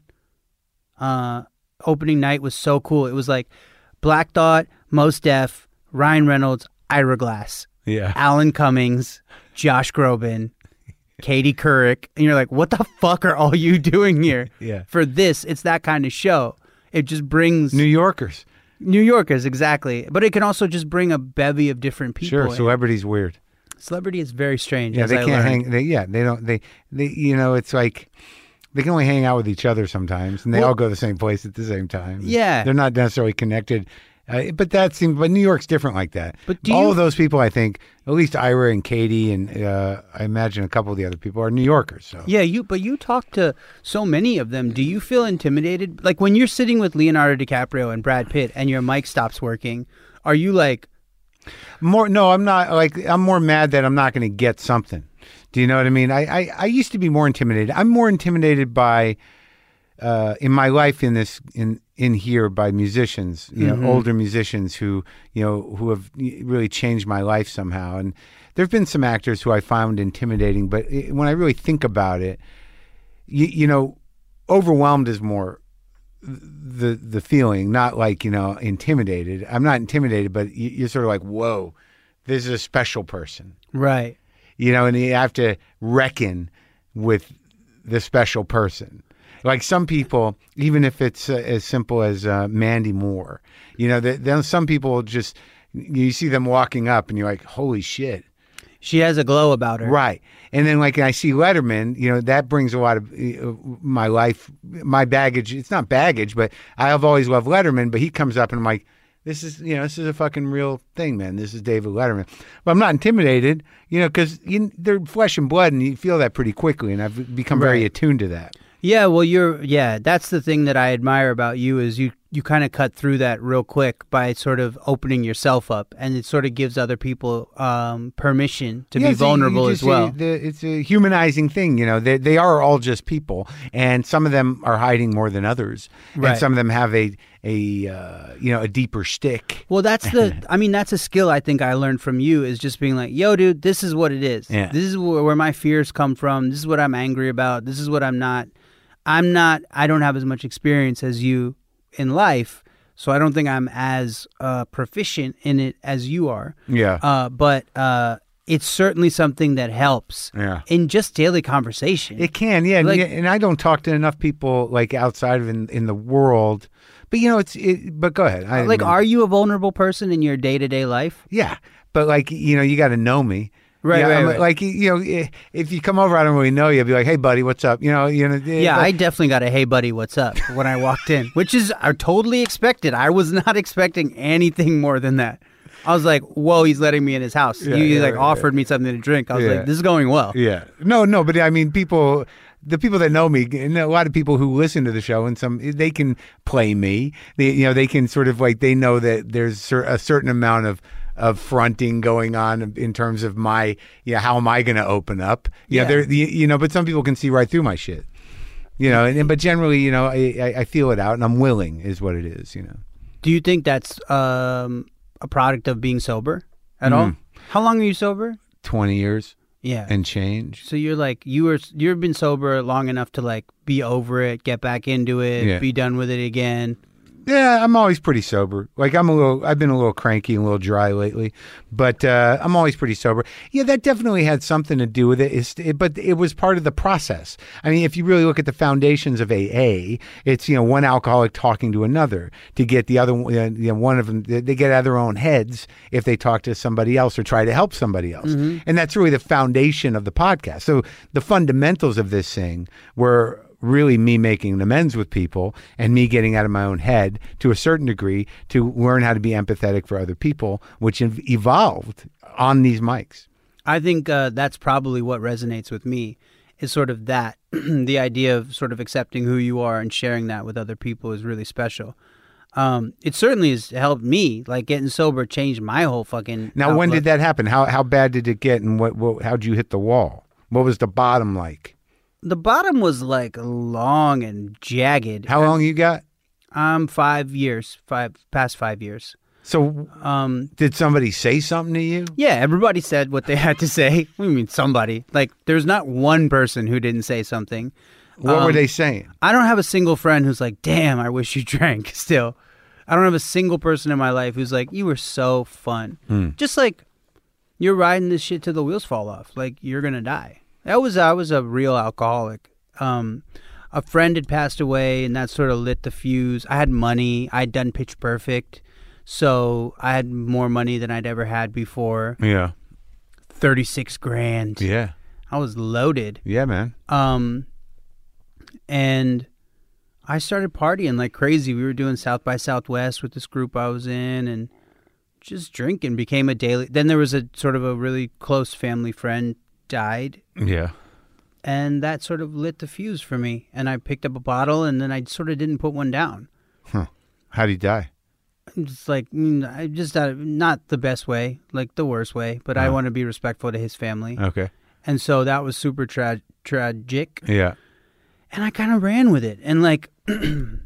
Uh, opening night was so cool. It was like Black Thought, Mos Def, Ryan Reynolds, Ira Glass, Yeah. Alan Cummings, Josh Groban, Katie Couric, and you're like, what the fuck are all you doing here? Yeah. For this, it's that kind of show. It just brings New Yorkers. New Yorkers, exactly. But it can also just bring a bevy of different people. Sure. in. Celebrity's weird. Celebrity is very strange. Yeah, as they I can't learned. hang. They, yeah, they don't. They, they, you know, it's like they can only hang out with each other sometimes, and they Well- all go to the same place at the same time. Yeah. they're not necessarily connected. Uh, but that seems. But New York's different like that. But do all you- of those people, I think, at least Ira and Katie, and uh, I imagine a couple of the other people are New Yorkers. So Yeah, you. But you talk to so many of them. Do you feel intimidated? Like when you're sitting with Leonardo DiCaprio and Brad Pitt, and your mic stops working, are you like, more. No, I'm not. Like I'm more mad that I'm not going to get something. Do you know what I mean? I, I, I used to be more intimidated. I'm more intimidated by uh, in my life in this in in here by musicians, you know, older musicians who you know who have really changed my life somehow. And there've been some actors who I found intimidating, but it, when I really think about it, you, you know, overwhelmed is more the the feeling, not like, you know, intimidated. I'm not intimidated, but you, you're sort of like, whoa, this is a special person. right? You know, and you have to reckon with the special person. Like some people, even if it's uh, as simple as uh, Mandy Moore, you know, th- then some people just, you see them walking up and you're like, holy shit. She has a glow about her. Right. And then like I see Letterman, you know, that brings a lot of uh, my life, my baggage. It's not baggage, but I have always loved Letterman, but he comes up and I'm like, this is, you know, this is a fucking real thing, man. This is David Letterman. But I'm not intimidated, you know, because they're flesh and blood and you feel that pretty quickly. And I've become very Right. attuned to that. Yeah, well, you're, yeah, that's the thing that I admire about you is you, you kind of cut through that real quick by sort of opening yourself up, and it sort of gives other people um, permission to Yeah, be so you vulnerable just as well. see the- it's a humanizing thing, you know. They they are all just people, and some of them are hiding more than others, Right. and some of them have a a uh, you know a deeper stick. Well, that's the, I mean, that's a skill I think I learned from you is just being like, yo, dude, this is what it is. Yeah. This is where, where my fears come from. This is what I'm angry about. This is what I'm not. I'm not, I don't have as much experience as you in life, so I don't think I'm as uh, proficient in it as you are. Yeah, Uh, but uh, it's certainly something that helps yeah. in just daily conversation. It can, yeah, and, Like- yeah, and I don't talk to enough people like outside of in, in the world, but you know, it's. It, but go ahead. I, like, mean, are you a vulnerable person in your day-to-day life? yeah, but like you know, you got to know me. Right, Yeah, right, I'm right. like you know, if you come over, I don't really know you. I'd be like, "Hey, buddy, what's up?" You know, you know. Yeah, like, I definitely got a "Hey, buddy, what's up?" when I walked in, which is uh, totally expected. I was not expecting anything more than that. I was like, "Whoa, he's letting me in his house." Yeah, he yeah, like yeah, offered me something to drink. I was Yeah. like, "This is going well." Yeah. No, no, but I mean, people, the people that know me, and a lot of people who listen to the show, and some, they can play me. They, you know, they can sort of like, they know that there's cer- a certain amount of, of fronting going on in terms of my, yeah, how am I going to open up? You Yeah. know, there, you, you know, but some people can see right through my shit. You know, and, but generally, you know, I, I, I feel it out, and I'm willing, is what it is. You know. Do you think that's um, a product of being sober at all? How long are you sober? Twenty years Yeah. and change. So you're like you were you've been sober long enough to like be over it, get back into it, Yeah. be done with it again. Yeah, I'm always pretty sober. Like I'm a little, I've been a little cranky and a little dry lately, but uh, I'm always pretty sober. Yeah, that definitely had something to do with it. It's, it. But it was part of the process. I mean, if you really look at the foundations of A A, it's, you know, one alcoholic talking to another to get the other, uh, you know, one of them, they get out of their own heads if they talk to somebody else or try to help somebody else. And that's really the foundation of the podcast. So the fundamentals of this thing were really me making amends with people and me getting out of my own head to a certain degree to learn how to be empathetic for other people, which ev- evolved on these mics. I think uh, that's probably what resonates with me is sort of that. The idea of sort of accepting who you are and sharing that with other people is really special. Um, it certainly has helped me. Like getting sober changed my whole fucking Now, when outlook. did that happen? How how bad did it get, and what, what how'd you hit the wall? What was the bottom like? The bottom was like long and jagged. How long you got? Um, five years, five past five years. So Um, did somebody say something to you? yeah, everybody said what they had to say. What do you mean somebody? Like, there's not one person who didn't say something. What were Um, they saying? I don't have a single friend who's like, damn, I wish you drank still. I don't have a single person in my life who's like, you were so fun. Just like, you're riding this shit till the wheels fall off. Like, you're going to die. That was, I was a real alcoholic. Um, a friend had passed away, and that sort of lit the fuse. I had money. I'd done Pitch Perfect. So I had more money than I'd ever had before. Yeah. thirty-six grand. Yeah. I was loaded. Yeah, man. Um, and I started partying like crazy. We were doing South by Southwest with this group I was in, and just drinking became a daily. Then there was a sort of a really close family friend died, Yeah. and that sort of lit the fuse for me. And I picked up a bottle, and then I sort of didn't put one down. Huh. How'd he die? Just like mm, I just uh, not the best way, like the worst way. But I Uh-huh. want to be respectful to his family, Okay. and so that was super tra- tragic. Yeah. And I kind of ran with it. And like, and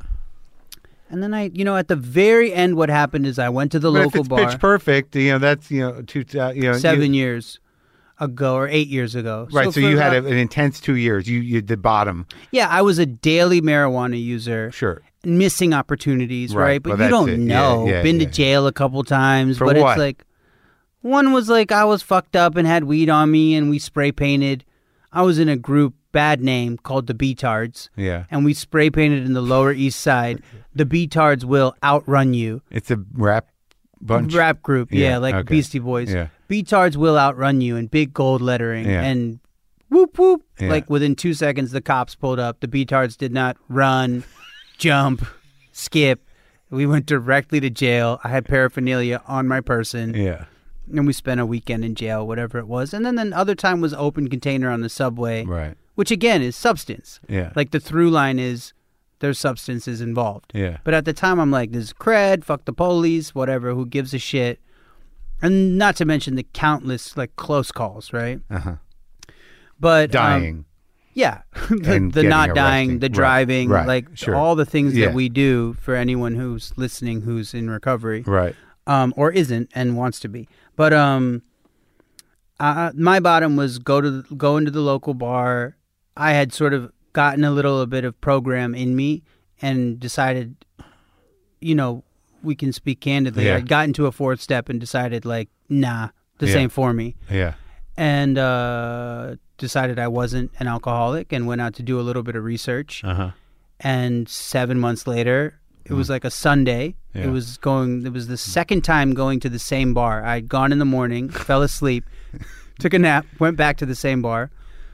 then I, you know, at the very end, what happened is I went to the But if local it's bar Pitch Perfect, you know, that's, you know, two, uh, you know, seven you, years ago or eight years ago. right. So, for you had a, about- an intense two years. You, you, the bottom. yeah, I was a daily marijuana user. Sure. Missing opportunities, Right. right? But Well, you that's don't it. Yeah, know. yeah, Been yeah. to jail a couple times, For but what? it's like one was like I was fucked up and had weed on me, and we spray painted. I was in a group, bad name, called the Beatards. Yeah. And we spray painted in the Lower East Side. The Beatards will outrun you. It's a rap bunch. Rap group, yeah, Yeah, like okay. Beastie Boys. Yeah. Beatards will outrun you in big gold lettering. Yeah. And whoop, whoop. Yeah. Like within two seconds, the cops pulled up. The Beatards did not run, jump, skip. We went directly to jail. I had paraphernalia on my person. Yeah. And we spent a weekend in jail, whatever it was. And then the other time was open container on the subway, Right. which again is substance. Yeah. Like the through line is there's substances involved. Yeah. But at the time, I'm like, this is cred, fuck the police, whatever, who gives a shit? And not to mention the countless, like, close calls, right? Uh-huh. But um, Dying. yeah. the And the getting not arrested. dying, the Right, driving, right, like, sure. all the things Yeah. that we do for anyone who's listening who's in recovery. Right. Um, or isn't and wants to be. But um, uh, my bottom was go to go into the local bar. I had sort of gotten a little bit of program in me and decided, you know, we can speak candidly. Yeah. I'd gotten to a fourth step and decided, like, nah, this Yeah. ain't for me. Yeah. And uh, decided I wasn't an alcoholic and went out to do a little bit of research. Uh-huh. And seven months later, it was like a Sunday. Yeah. It was going. It was the second time going to the same bar. I'd gone in the morning, fell asleep, Took a nap. Went back to the same bar.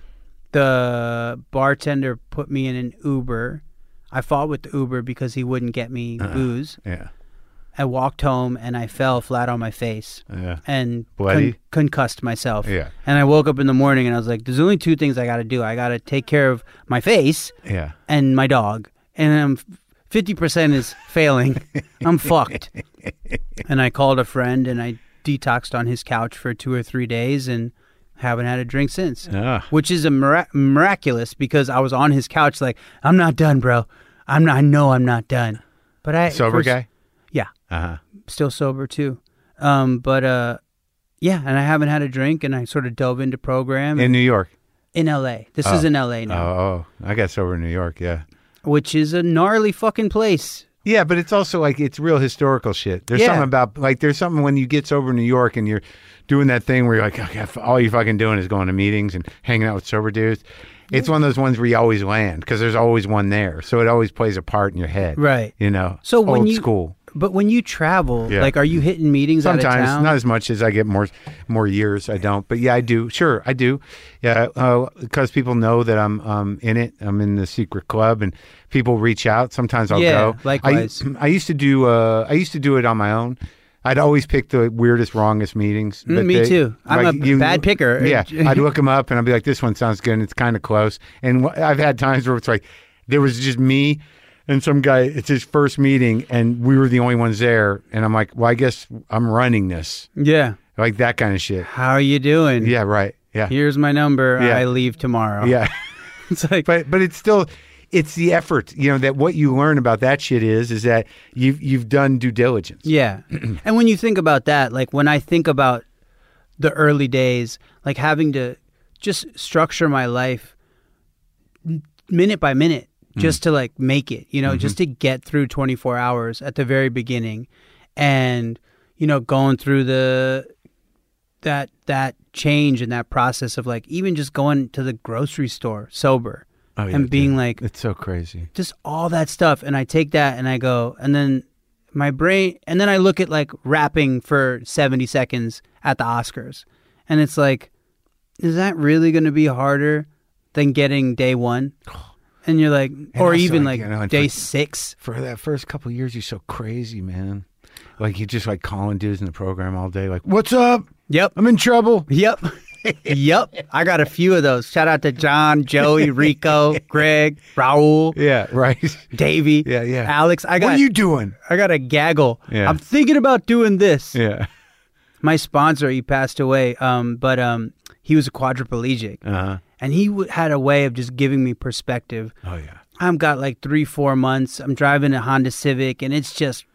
The bartender put me in an Uber. I fought with the Uber because he wouldn't get me Uh-uh. booze. Yeah. I walked home and I fell flat on my face Yeah. and Bloody? con- concussed myself. Yeah. And I woke up in the morning and I was like, there's only two things I got to do. I got to take care of my face Yeah. and my dog. And I'm fifty percent is failing. I'm fucked. And I called a friend and I detoxed on his couch for two or three days and haven't had a drink since. Ah. Which is a mirac- miraculous because I was on his couch like, I'm not done, bro. I'm not. I know I'm not done. But I Sober first- guy? Yeah. Uh-huh. Still sober too. Um, but uh, yeah, and I haven't had a drink, and I sort of dove into program In New York? in L A. This Oh. is in L A Oh, now, oh, I got sober in New York, yeah. which is a gnarly fucking place. Yeah, but it's also like it's real historical shit. There's Yeah. something about like there's something when you get sober in New York and you're doing that thing where you're like, okay, all you're fucking doing is going to meetings and hanging out with sober dudes. It's one of those ones where you always land because there's always one there, so it always plays a part in your head, Right. You know, So when old you- school. But when you travel, Yeah. like, are you hitting meetings out of Sometimes town? not as much as I get more more years. I don't, but yeah, I do. Sure, I do. Yeah, uh, because people know that I'm um in it. I'm in the secret club, and people reach out. Sometimes I'll Yeah, go. likewise. I, I used to do. Uh, I used to do it on my own. I'd always pick the weirdest, wrongest meetings. Mm, but me they- too. I'm like, a bad picker. Yeah, I'd look them up and I'd be like, "This one sounds good." And it's kind of close. And wh- I've had times where it's like there was just me and some guy. It's his first meeting, and we were the only ones there. And I'm like, "Well, I guess I'm running this." Yeah. Like that kind of shit. How are you doing? Yeah, right. Yeah, Here's my number. Yeah. I leave tomorrow. yeah. It's like, But but it's still. It's the effort, you know, that what you learn about that shit is, is that you've, you've done due diligence. yeah. And when you think about that, like when I think about the early days, like having to just structure my life minute by minute just to like make it, you know, Mm-hmm. just to get through twenty-four hours at the very beginning and, you know, going through the, that, that change and that process of like, even just going to the grocery store sober Oh, yeah, and being dude. like, It's so crazy. just all that stuff. And I take that and I go, and then my brain, and then I look at like rapping for seventy seconds at the Oscars. And it's like, is that really going to be harder than getting day one? And you're like, or also, even like, like you know, and day for- six. For that first couple of years, you're so crazy, man. Like you're just like calling dudes in the program all day, like, "What's up? Yep. I'm in trouble." Yep. Yep. I got a few of those. Shout out to John, Joey, Rico, Greg, Raul, Yeah, right. Davey, Yeah, yeah. Alex. I got, What are you doing? I got a gaggle. Yeah. I'm thinking about doing this. Yeah. My sponsor, he passed away, um, but um, he was a quadriplegic. Uh huh. And he w- had a way of just giving me perspective. Oh yeah. I've got like three, four months. I'm driving a Honda Civic, and it's just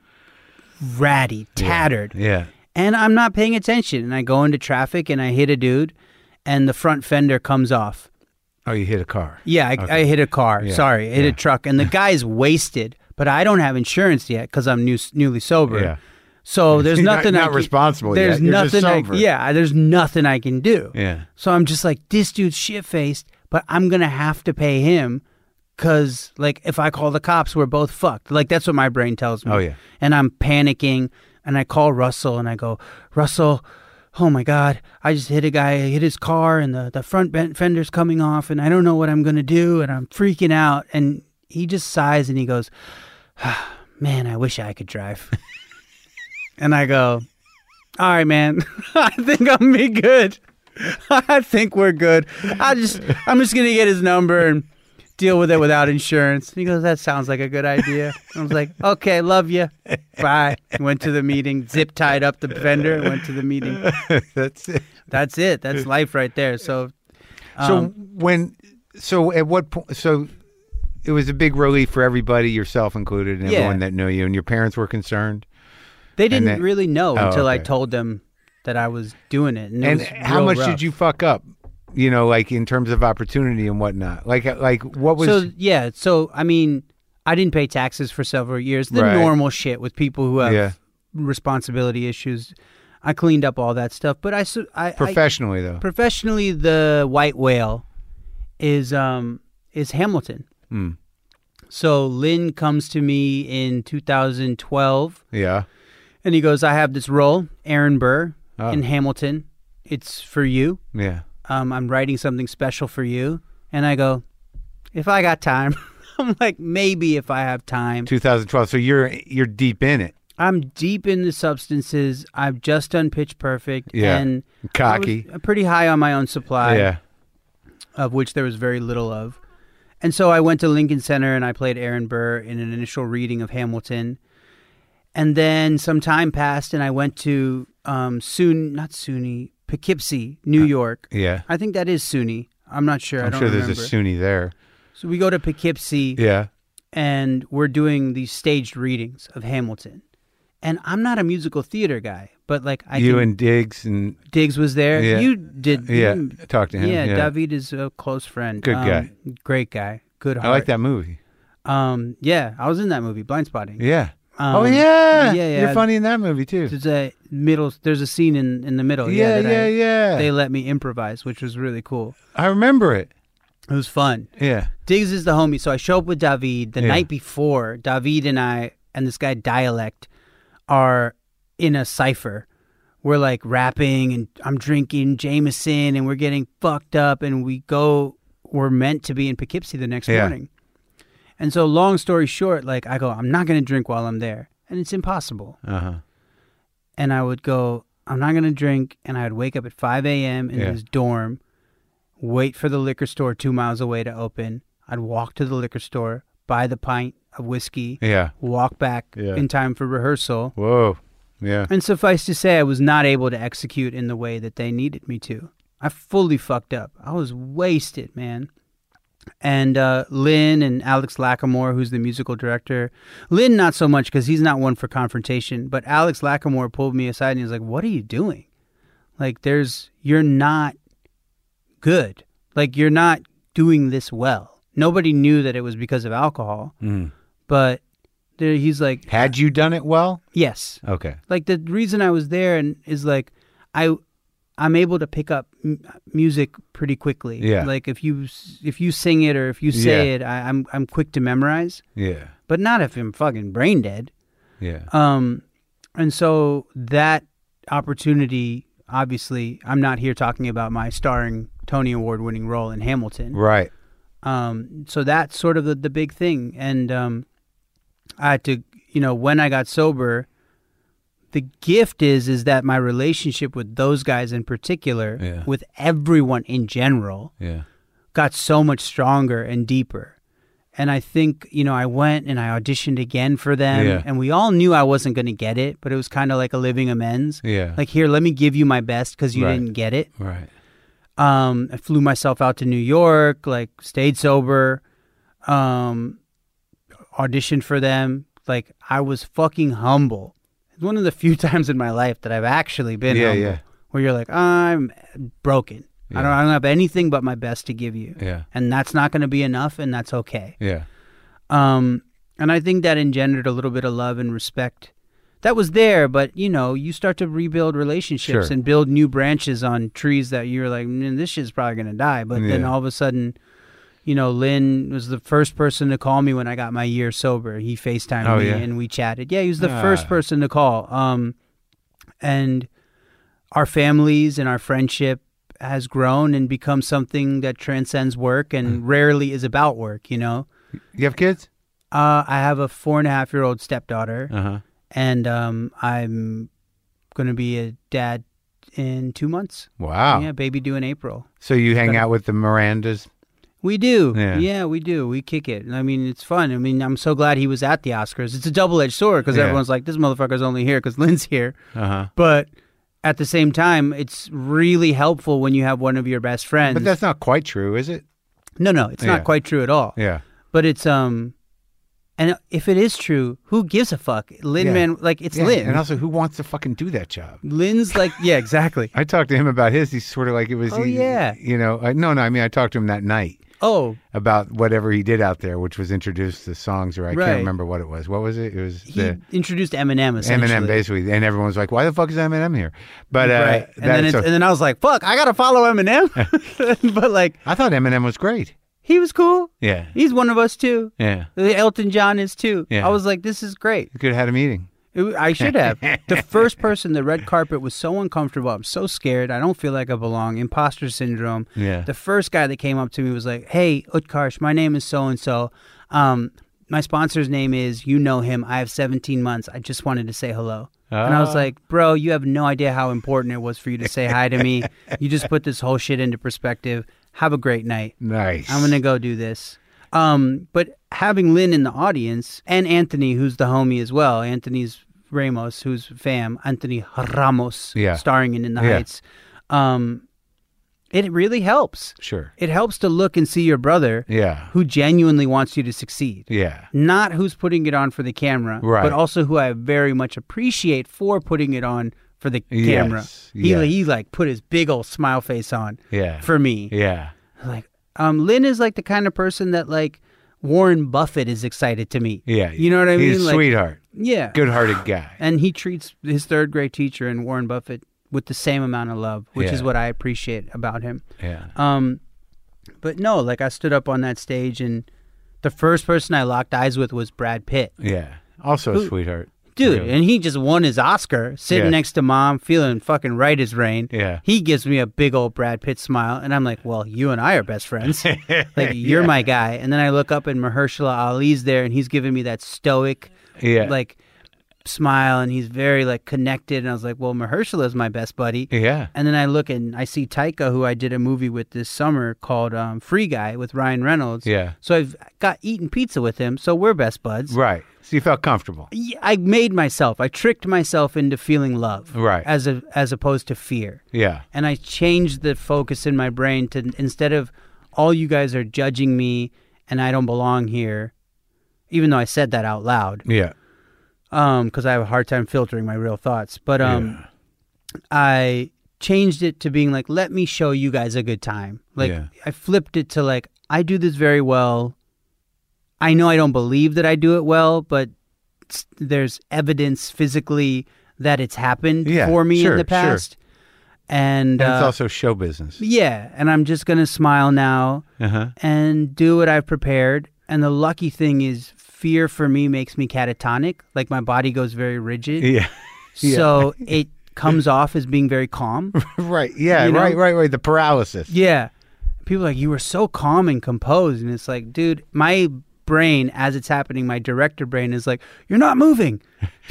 ratty, tattered. Yeah. And I'm not paying attention. And I go into traffic, and I hit a dude, and the front fender comes off. Oh, you hit a car. Yeah, I, Okay. I hit a car. Yeah, Sorry, I hit yeah. a truck. And the guy's wasted, but I don't have insurance yet because I'm new, newly sober. Yeah. So there's You're not- nothing I not can, responsible There's yet. You're just nothing I, sober. yeah, there's nothing I can do. Yeah. So I'm just like, this dude's shit faced, but I'm gonna have to pay him because, like, if I call the cops, we're both fucked. Like that's what my brain tells me. Oh, yeah. And I'm panicking, and I call Russell, and I go, Russell, oh my God, I just hit a guy, I hit his car, and the the front bent fender's coming off, and I don't know what I'm gonna do, and I'm freaking out. And he just sighs and he goes, ah, man, I wish I could drive. And I go, all right, man, I think I'm be good. I think we're good. I just, I'm just going to get his number and deal with it without insurance. He goes, that sounds like a good idea. I was like, okay, love you. Bye. Went to the meeting, zip tied up the vendor, and went to the meeting. That's it. That's it. That's life right there. So, So um, when, so at what point? So it was a big relief for everybody, yourself included, and Yeah. everyone that knew you, and your parents were concerned. they didn't then- really know Oh, until I okay. told them that I was doing it. And, it And was how real much rough. did you fuck up? You know, like in terms of opportunity and whatnot. Like, like what was? So yeah, so I mean, I didn't pay taxes for several years. The Right. normal shit with people who have Yeah. responsibility issues. I cleaned up all that stuff, but I, su- I I- professionally though. professionally, the white whale is um is Hamilton. Mm. So Lynn comes to me in two thousand twelve, Yeah. and he goes, "I have this role, Aaron Burr, Oh. in Hamilton. it's for you. Yeah. Um, I'm writing something special for you. And I go, if I got time, I'm like, maybe if I have time. twenty twelve. So you're you're deep in it. I'm deep in the substances. I've just done Pitch Perfect. Yeah. And Cocky. I was pretty high on my own supply. Yeah. Of which there was very little of. And so I went to Lincoln Center and I played Aaron Burr in an initial reading of Hamilton. And then some time passed and I went to um, SUNY, not SUNY, Poughkeepsie, New York. Uh, yeah. I think that is SUNY. I'm not sure. I'm I don't sure remember. there's a SUNY there. So we go to Poughkeepsie. Yeah. And we're doing these staged readings of Hamilton. And I'm not a musical theater guy, but like I You can, and Diggs and Diggs was there. Yeah. You did. yeah, you- talk to him. yeah, Yeah, David is a close friend. Good Um, guy. Great guy. Good heart. I like that movie. Um, yeah, I was in that movie, Blind Spotting. Yeah. Um, oh yeah. yeah, yeah. You're funny in that movie too. There's a middle. There's a scene in, in the middle. Yeah, Yeah, that yeah, I- yeah. They let me improvise, which was really cool. I remember it. It was fun. Yeah. Diggs is the homie, so I show up with David the Yeah. night before. David and I and this guy Dialect are in a cipher. We're like rapping and I'm drinking Jameson and we're getting fucked up and we go. We're meant to be in Poughkeepsie the next Yeah. morning. And so, long story short, like I go, I'm not going to drink while I'm there, and it's impossible. Uh huh. And I would go, I'm not going to drink, and I would wake up at five a.m. in Yeah. his dorm, wait for the liquor store two miles away to open. I'd walk to the liquor store, buy the pint of whiskey, Yeah. walk back Yeah. in time for rehearsal. Whoa. Yeah. And suffice to say, I was not able to execute in the way that they needed me to. I fully fucked up. I was wasted, man. And uh, Lynn and Alex Lackamore, who's the musical director. Lynn, not so much because he's not one for confrontation. But Alex Lackamore pulled me aside and he was like, what are you doing? Like, there's, you're not good. Like, you're not doing this well. Nobody knew that it was because of alcohol. Mm. But there, he's like, Had you done it well? yes. Okay. Like, the reason I was there and is like, I... I'm able to pick up m- music pretty quickly. Yeah. Like if you if you sing it or if you say Yeah. it, I, I'm I'm quick to memorize. Yeah. But not if I'm fucking brain dead. Yeah. Um, and so that opportunity, obviously, I'm not here talking about my starring Tony Award winning role in Hamilton. Right. Um, so that's sort of the, the big thing. And um, I had to, you know, when I got sober. The gift is is that my relationship with those guys in particular, Yeah. with everyone in general, Yeah. got so much stronger and deeper. And I think, you know, I went and I auditioned again for them. Yeah. And we all knew I wasn't going to get it, but it was kind of like a living amends. Yeah. Like, here, let me give you my best because you Right. didn't get it. Right. Um, I flew myself out to New York, like, stayed sober, um, auditioned for them. Like, I was fucking humble. One of the few times in my life that I've actually been Yeah, humble, yeah. where you're like, I'm broken. I don't Yeah. I don't have anything but my best to give you. Yeah. And that's not going to be enough, and that's okay. Yeah. Um, and I think that engendered a little bit of love and respect. That was there, but, you know, you start to rebuild relationships Sure. and build new branches on trees that you're like, man, this shit's probably going to die. But then Yeah. all of a sudden, you know, Lynn was the first person to call me when I got my year sober. He FaceTimed Oh, me yeah? and we chatted. Yeah, he was the Ah. first person to call. Um, and our families and our friendship has grown and become something that transcends work and rarely is about work, you know? You have kids? Uh, I have a four and a half year old stepdaughter, Uh huh. and um, I'm going to be a dad in two months. Wow. Yeah, baby due in April. So you hang Gotta- out with the Mirandas? We do. Yeah. we do. We kick it. I mean, it's fun. I mean, I'm so glad he was at the Oscars. It's a double-edged sword because Yeah. everyone's like, this motherfucker's only here because Lynn's here. Uh huh. But at the same time, it's really helpful when you have one of your best friends. But that's not quite true, is it? no, no, it's Yeah. not quite true at all. Yeah. But it's, um, and if it is true, who gives a fuck? Lynn, Yeah. man, like, it's Yeah. Lynn. And also, who wants to fucking do that job? Lynn's like, yeah, exactly. I talked to him about his. He's sort of like it was. Oh, he- yeah. You know, I, no, no. I mean, I talked to him that night Oh, about whatever he did out there, which was introduce the songs, or I Right. can't remember what it was. What was it? It was he the introduced Eminem, essentially. Eminem, basically, and everyone was like, "Why the fuck is Eminem here?" But uh, Right. And, that- then it's, so- and then I was like, fuck, I got to follow Eminem. But, like, I thought Eminem was great. he was cool. Yeah, He's one of us, too. yeah. Elton John is, too. Yeah. I was like, this is great. You could have had a meeting. It, I should have. The first person, the red carpet was so uncomfortable. I'm so scared. I don't feel like I belong. Imposter syndrome. Yeah. The first guy that came up to me was like, "Hey, Utkarsh, my name is so-and-so. Um, my sponsor's name is, you know him. I have seventeen months. I just wanted to say hello." Oh. And I was like, bro, you have no idea how important it was for you to say hi to me. You just put this whole shit into perspective. Have a great night. Nice. I'm going to go do this. Um, but having Lynn in the audience and Anthony, who's the homie as well, Anthony's Ramos, who's fam, Anthony Ramos, yeah. starring in In the yeah. Heights, um, it really helps. Sure. It helps to look and see your brother yeah. who genuinely wants you to succeed. Yeah. Not who's putting it on for the camera, right. but also who I very much appreciate for putting it on for the camera. Yes. He, yes. he like put his big old smile face on yeah. for me. Yeah. Like, um, Lynn is like the kind of person that like Warren Buffett is excited to meet. Yeah. You know what I mean? He's a like, sweetheart. Yeah. Good-hearted guy. And he treats his third grade teacher and Warren Buffett with the same amount of love, which yeah. is what I appreciate about him. Yeah. Um, but no, like I stood up on that stage and the first person I locked eyes with was Brad Pitt. Yeah. Also Who, a sweetheart. Dude, really. And he just won his Oscar sitting yeah. next to Mom, feeling fucking right as rain. Yeah. He gives me a big old Brad Pitt smile, and I'm like, well, you and I are best friends. Like, you're yeah. my guy. And then I look up and Mahershala Ali's there, and he's giving me that stoic, yeah. like, smile, and he's very, like, connected. And I was like, well, Mahershala is my best buddy. Yeah. And then I look and I see Taika, who I did a movie with this summer called um, Free Guy with Ryan Reynolds. Yeah. So I've got eaten pizza with him, so we're best buds. Right. So you felt comfortable. I made myself, I tricked myself into feeling love. Right. As a, as opposed to fear. Yeah. And I changed the focus in my brain to, instead of all you guys are judging me and I don't belong here, even though I said that out loud. Yeah. Um, because I have a hard time filtering my real thoughts. But um, yeah. I changed it to being like, let me show you guys a good time. Like, yeah. I flipped it to like, I do this very well. I know I don't believe that I do it well, but there's evidence physically that it's happened yeah, for me sure, in the past. Sure. And, and it's uh, also show business. Yeah. And I'm just going to smile now uh-huh. and do what I've prepared. And the lucky thing is fear for me makes me catatonic. Like my body goes very rigid. Yeah. So yeah. It comes off as being very calm. Right. Yeah. You know? Right, right, right. The paralysis. Yeah. People are like, you were so calm and composed. And it's like, dude, my brain, as it's happening, my director brain is like, you're not moving.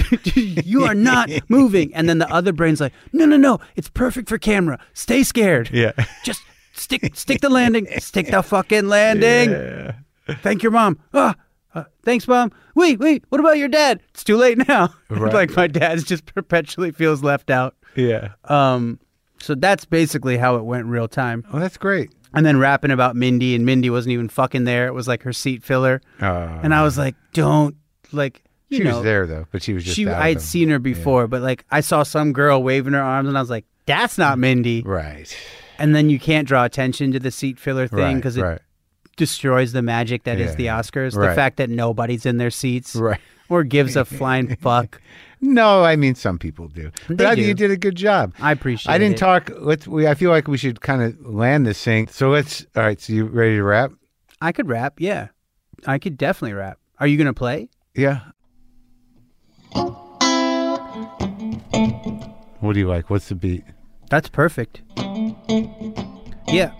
You are not moving. And then the other brain's like, no, no, no. It's perfect for camera. Stay scared. Yeah. Just stick stick the landing. Stick the fucking landing. Yeah. Thank your mom. Ah, uh, thanks, Mom. Wait, wait. What about your dad? It's too late now. Right. Like my dad just perpetually feels left out. Yeah. Um. So that's basically how it went real time. Oh, that's great. And then rapping about Mindy, and Mindy wasn't even fucking there. It was like her seat filler. Oh. And I was like, don't, like, you she know. was there, though, but she was just she. out I of had them. seen her before, yeah. But like I saw some girl waving her arms, and I was like, that's not Mindy. Right. And then you can't draw attention to the seat filler thing because right, it right. destroys the magic that yeah. is the Oscars. Right. The fact that nobody's in their seats. Right. Or gives a flying fuck. No, I mean some people do. They but I, do. You did a good job. I appreciate it. I didn't it. talk. Let's. We. I feel like we should kind of land this thing. So let's. All right. So you ready to rap? I could rap. Yeah, I could definitely rap. Are you gonna play? Yeah. What do you like? What's the beat? That's perfect. Yeah.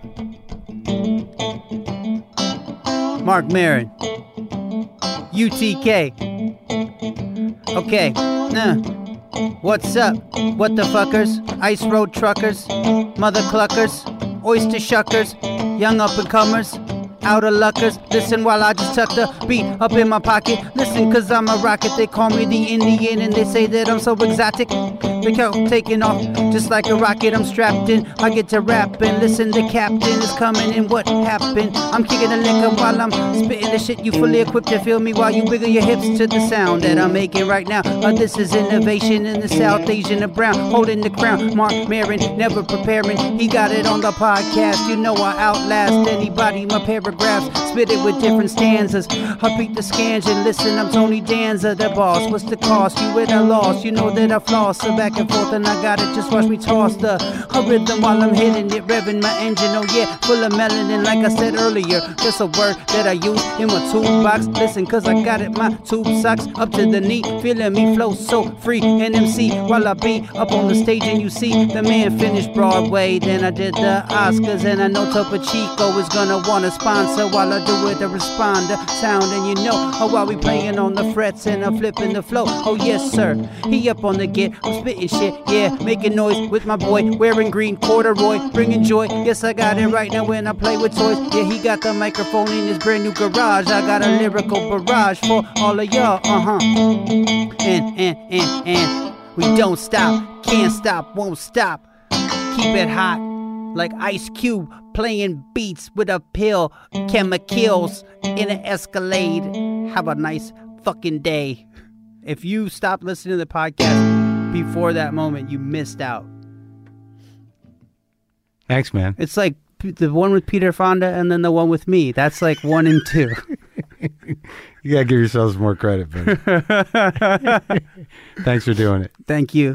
Mark Maron. U T K. Okay, nah. What's up? What the fuckers? Ice road truckers, mother cluckers, oyster shuckers, young up and comers, outer luckers. Listen while I just tuck the beat up in my pocket. Listen, cause I'm a rocket. They call me the Indian and they say that I'm so exotic. They kept taking off just like a rocket. I'm strapped in. I get to rapping. Listen, the captain is coming and what happened? I'm kicking the liquor while I'm spitting the shit. You fully equipped to feel me while you wiggle your hips to the sound that I'm making right now. Uh, this is innovation in the South Asian and brown, holding the crown. Mark Maron, never preparing. He got it on the podcast. You know I outlast anybody. My parents for grabs. Spit it with different stanzas. I beat the scans and listen, I'm Tony Danza, the boss. What's the cost? You at a loss. You know that I floss. So back and forth and I got it. Just watch me toss the a rhythm while I'm hitting it, revving my engine. Oh yeah, full of melanin, like I said earlier. Just a word that I use in my toolbox. Listen, cause I got it. My tube socks up to the knee, feeling me flow so free. And M C while I be up on the stage and you see the man finished Broadway. Then I did the Oscars and I know Topo Chico is gonna wanna sponsor while I do it the responder sound. And you know oh, while we playing on the frets and I'm flipping the flow. Oh yes sir, he up on the get, I'm spitting shit, yeah, making noise with my boy, wearing green corduroy, bringing joy. Yes I got it right now when I play with toys. Yeah, he got the microphone in his brand new garage. I got a lyrical barrage for all of y'all, uh-huh. And, and, and, and we don't stop, can't stop, won't stop. Keep it hot, like Ice Cube playing beats with a pill, chemicals in an Escalade. Have a nice fucking day. If you stopped listening to the podcast before that moment, you missed out. Thanks, man. It's like the one with Peter Fonda and then the one with me. That's like one and two. You gotta give yourselves more credit, buddy. Thanks for doing it. Thank you.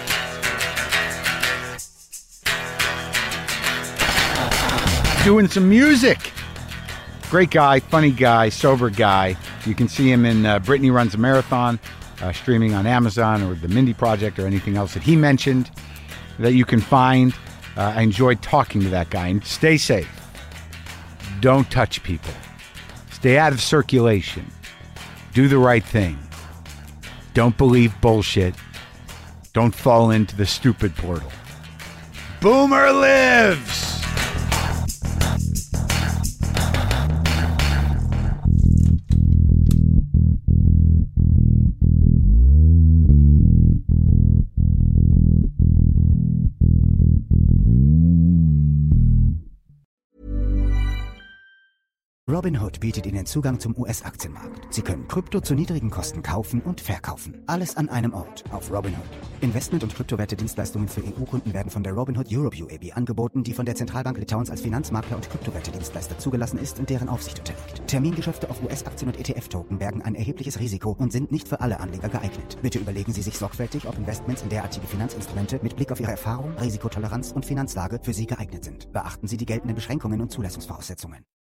Doing some music. Great guy, funny guy, sober guy. You can see him in uh, Brittany Runs a Marathon, uh, streaming on Amazon or the Mindy Project or anything else that he mentioned that you can find. Uh, I enjoyed talking to that guy. And stay safe. Don't touch people. Stay out of circulation. Do the right thing. Don't believe bullshit. Don't fall into the stupid portal. Boomer lives! Robinhood bietet Ihnen Zugang zum U S-Aktienmarkt. Sie können Krypto zu niedrigen Kosten kaufen und verkaufen. Alles an einem Ort auf Robinhood. Investment- und Kryptowerte-Dienstleistungen für E U-Kunden werden von der Robinhood Europe U A B angeboten, die von der Zentralbank Litauens als Finanzmakler und Kryptowerte-Dienstleister zugelassen ist und deren Aufsicht unterliegt. Termingeschäfte auf U S-Aktien und E T F-Token bergen ein erhebliches Risiko und sind nicht für alle Anleger geeignet. Bitte überlegen Sie sich sorgfältig, ob Investments in derartige Finanzinstrumente mit Blick auf Ihre Erfahrung, Risikotoleranz und Finanzlage für Sie geeignet sind. Beachten Sie die geltenden Beschränkungen und Zulassungsvoraussetzungen.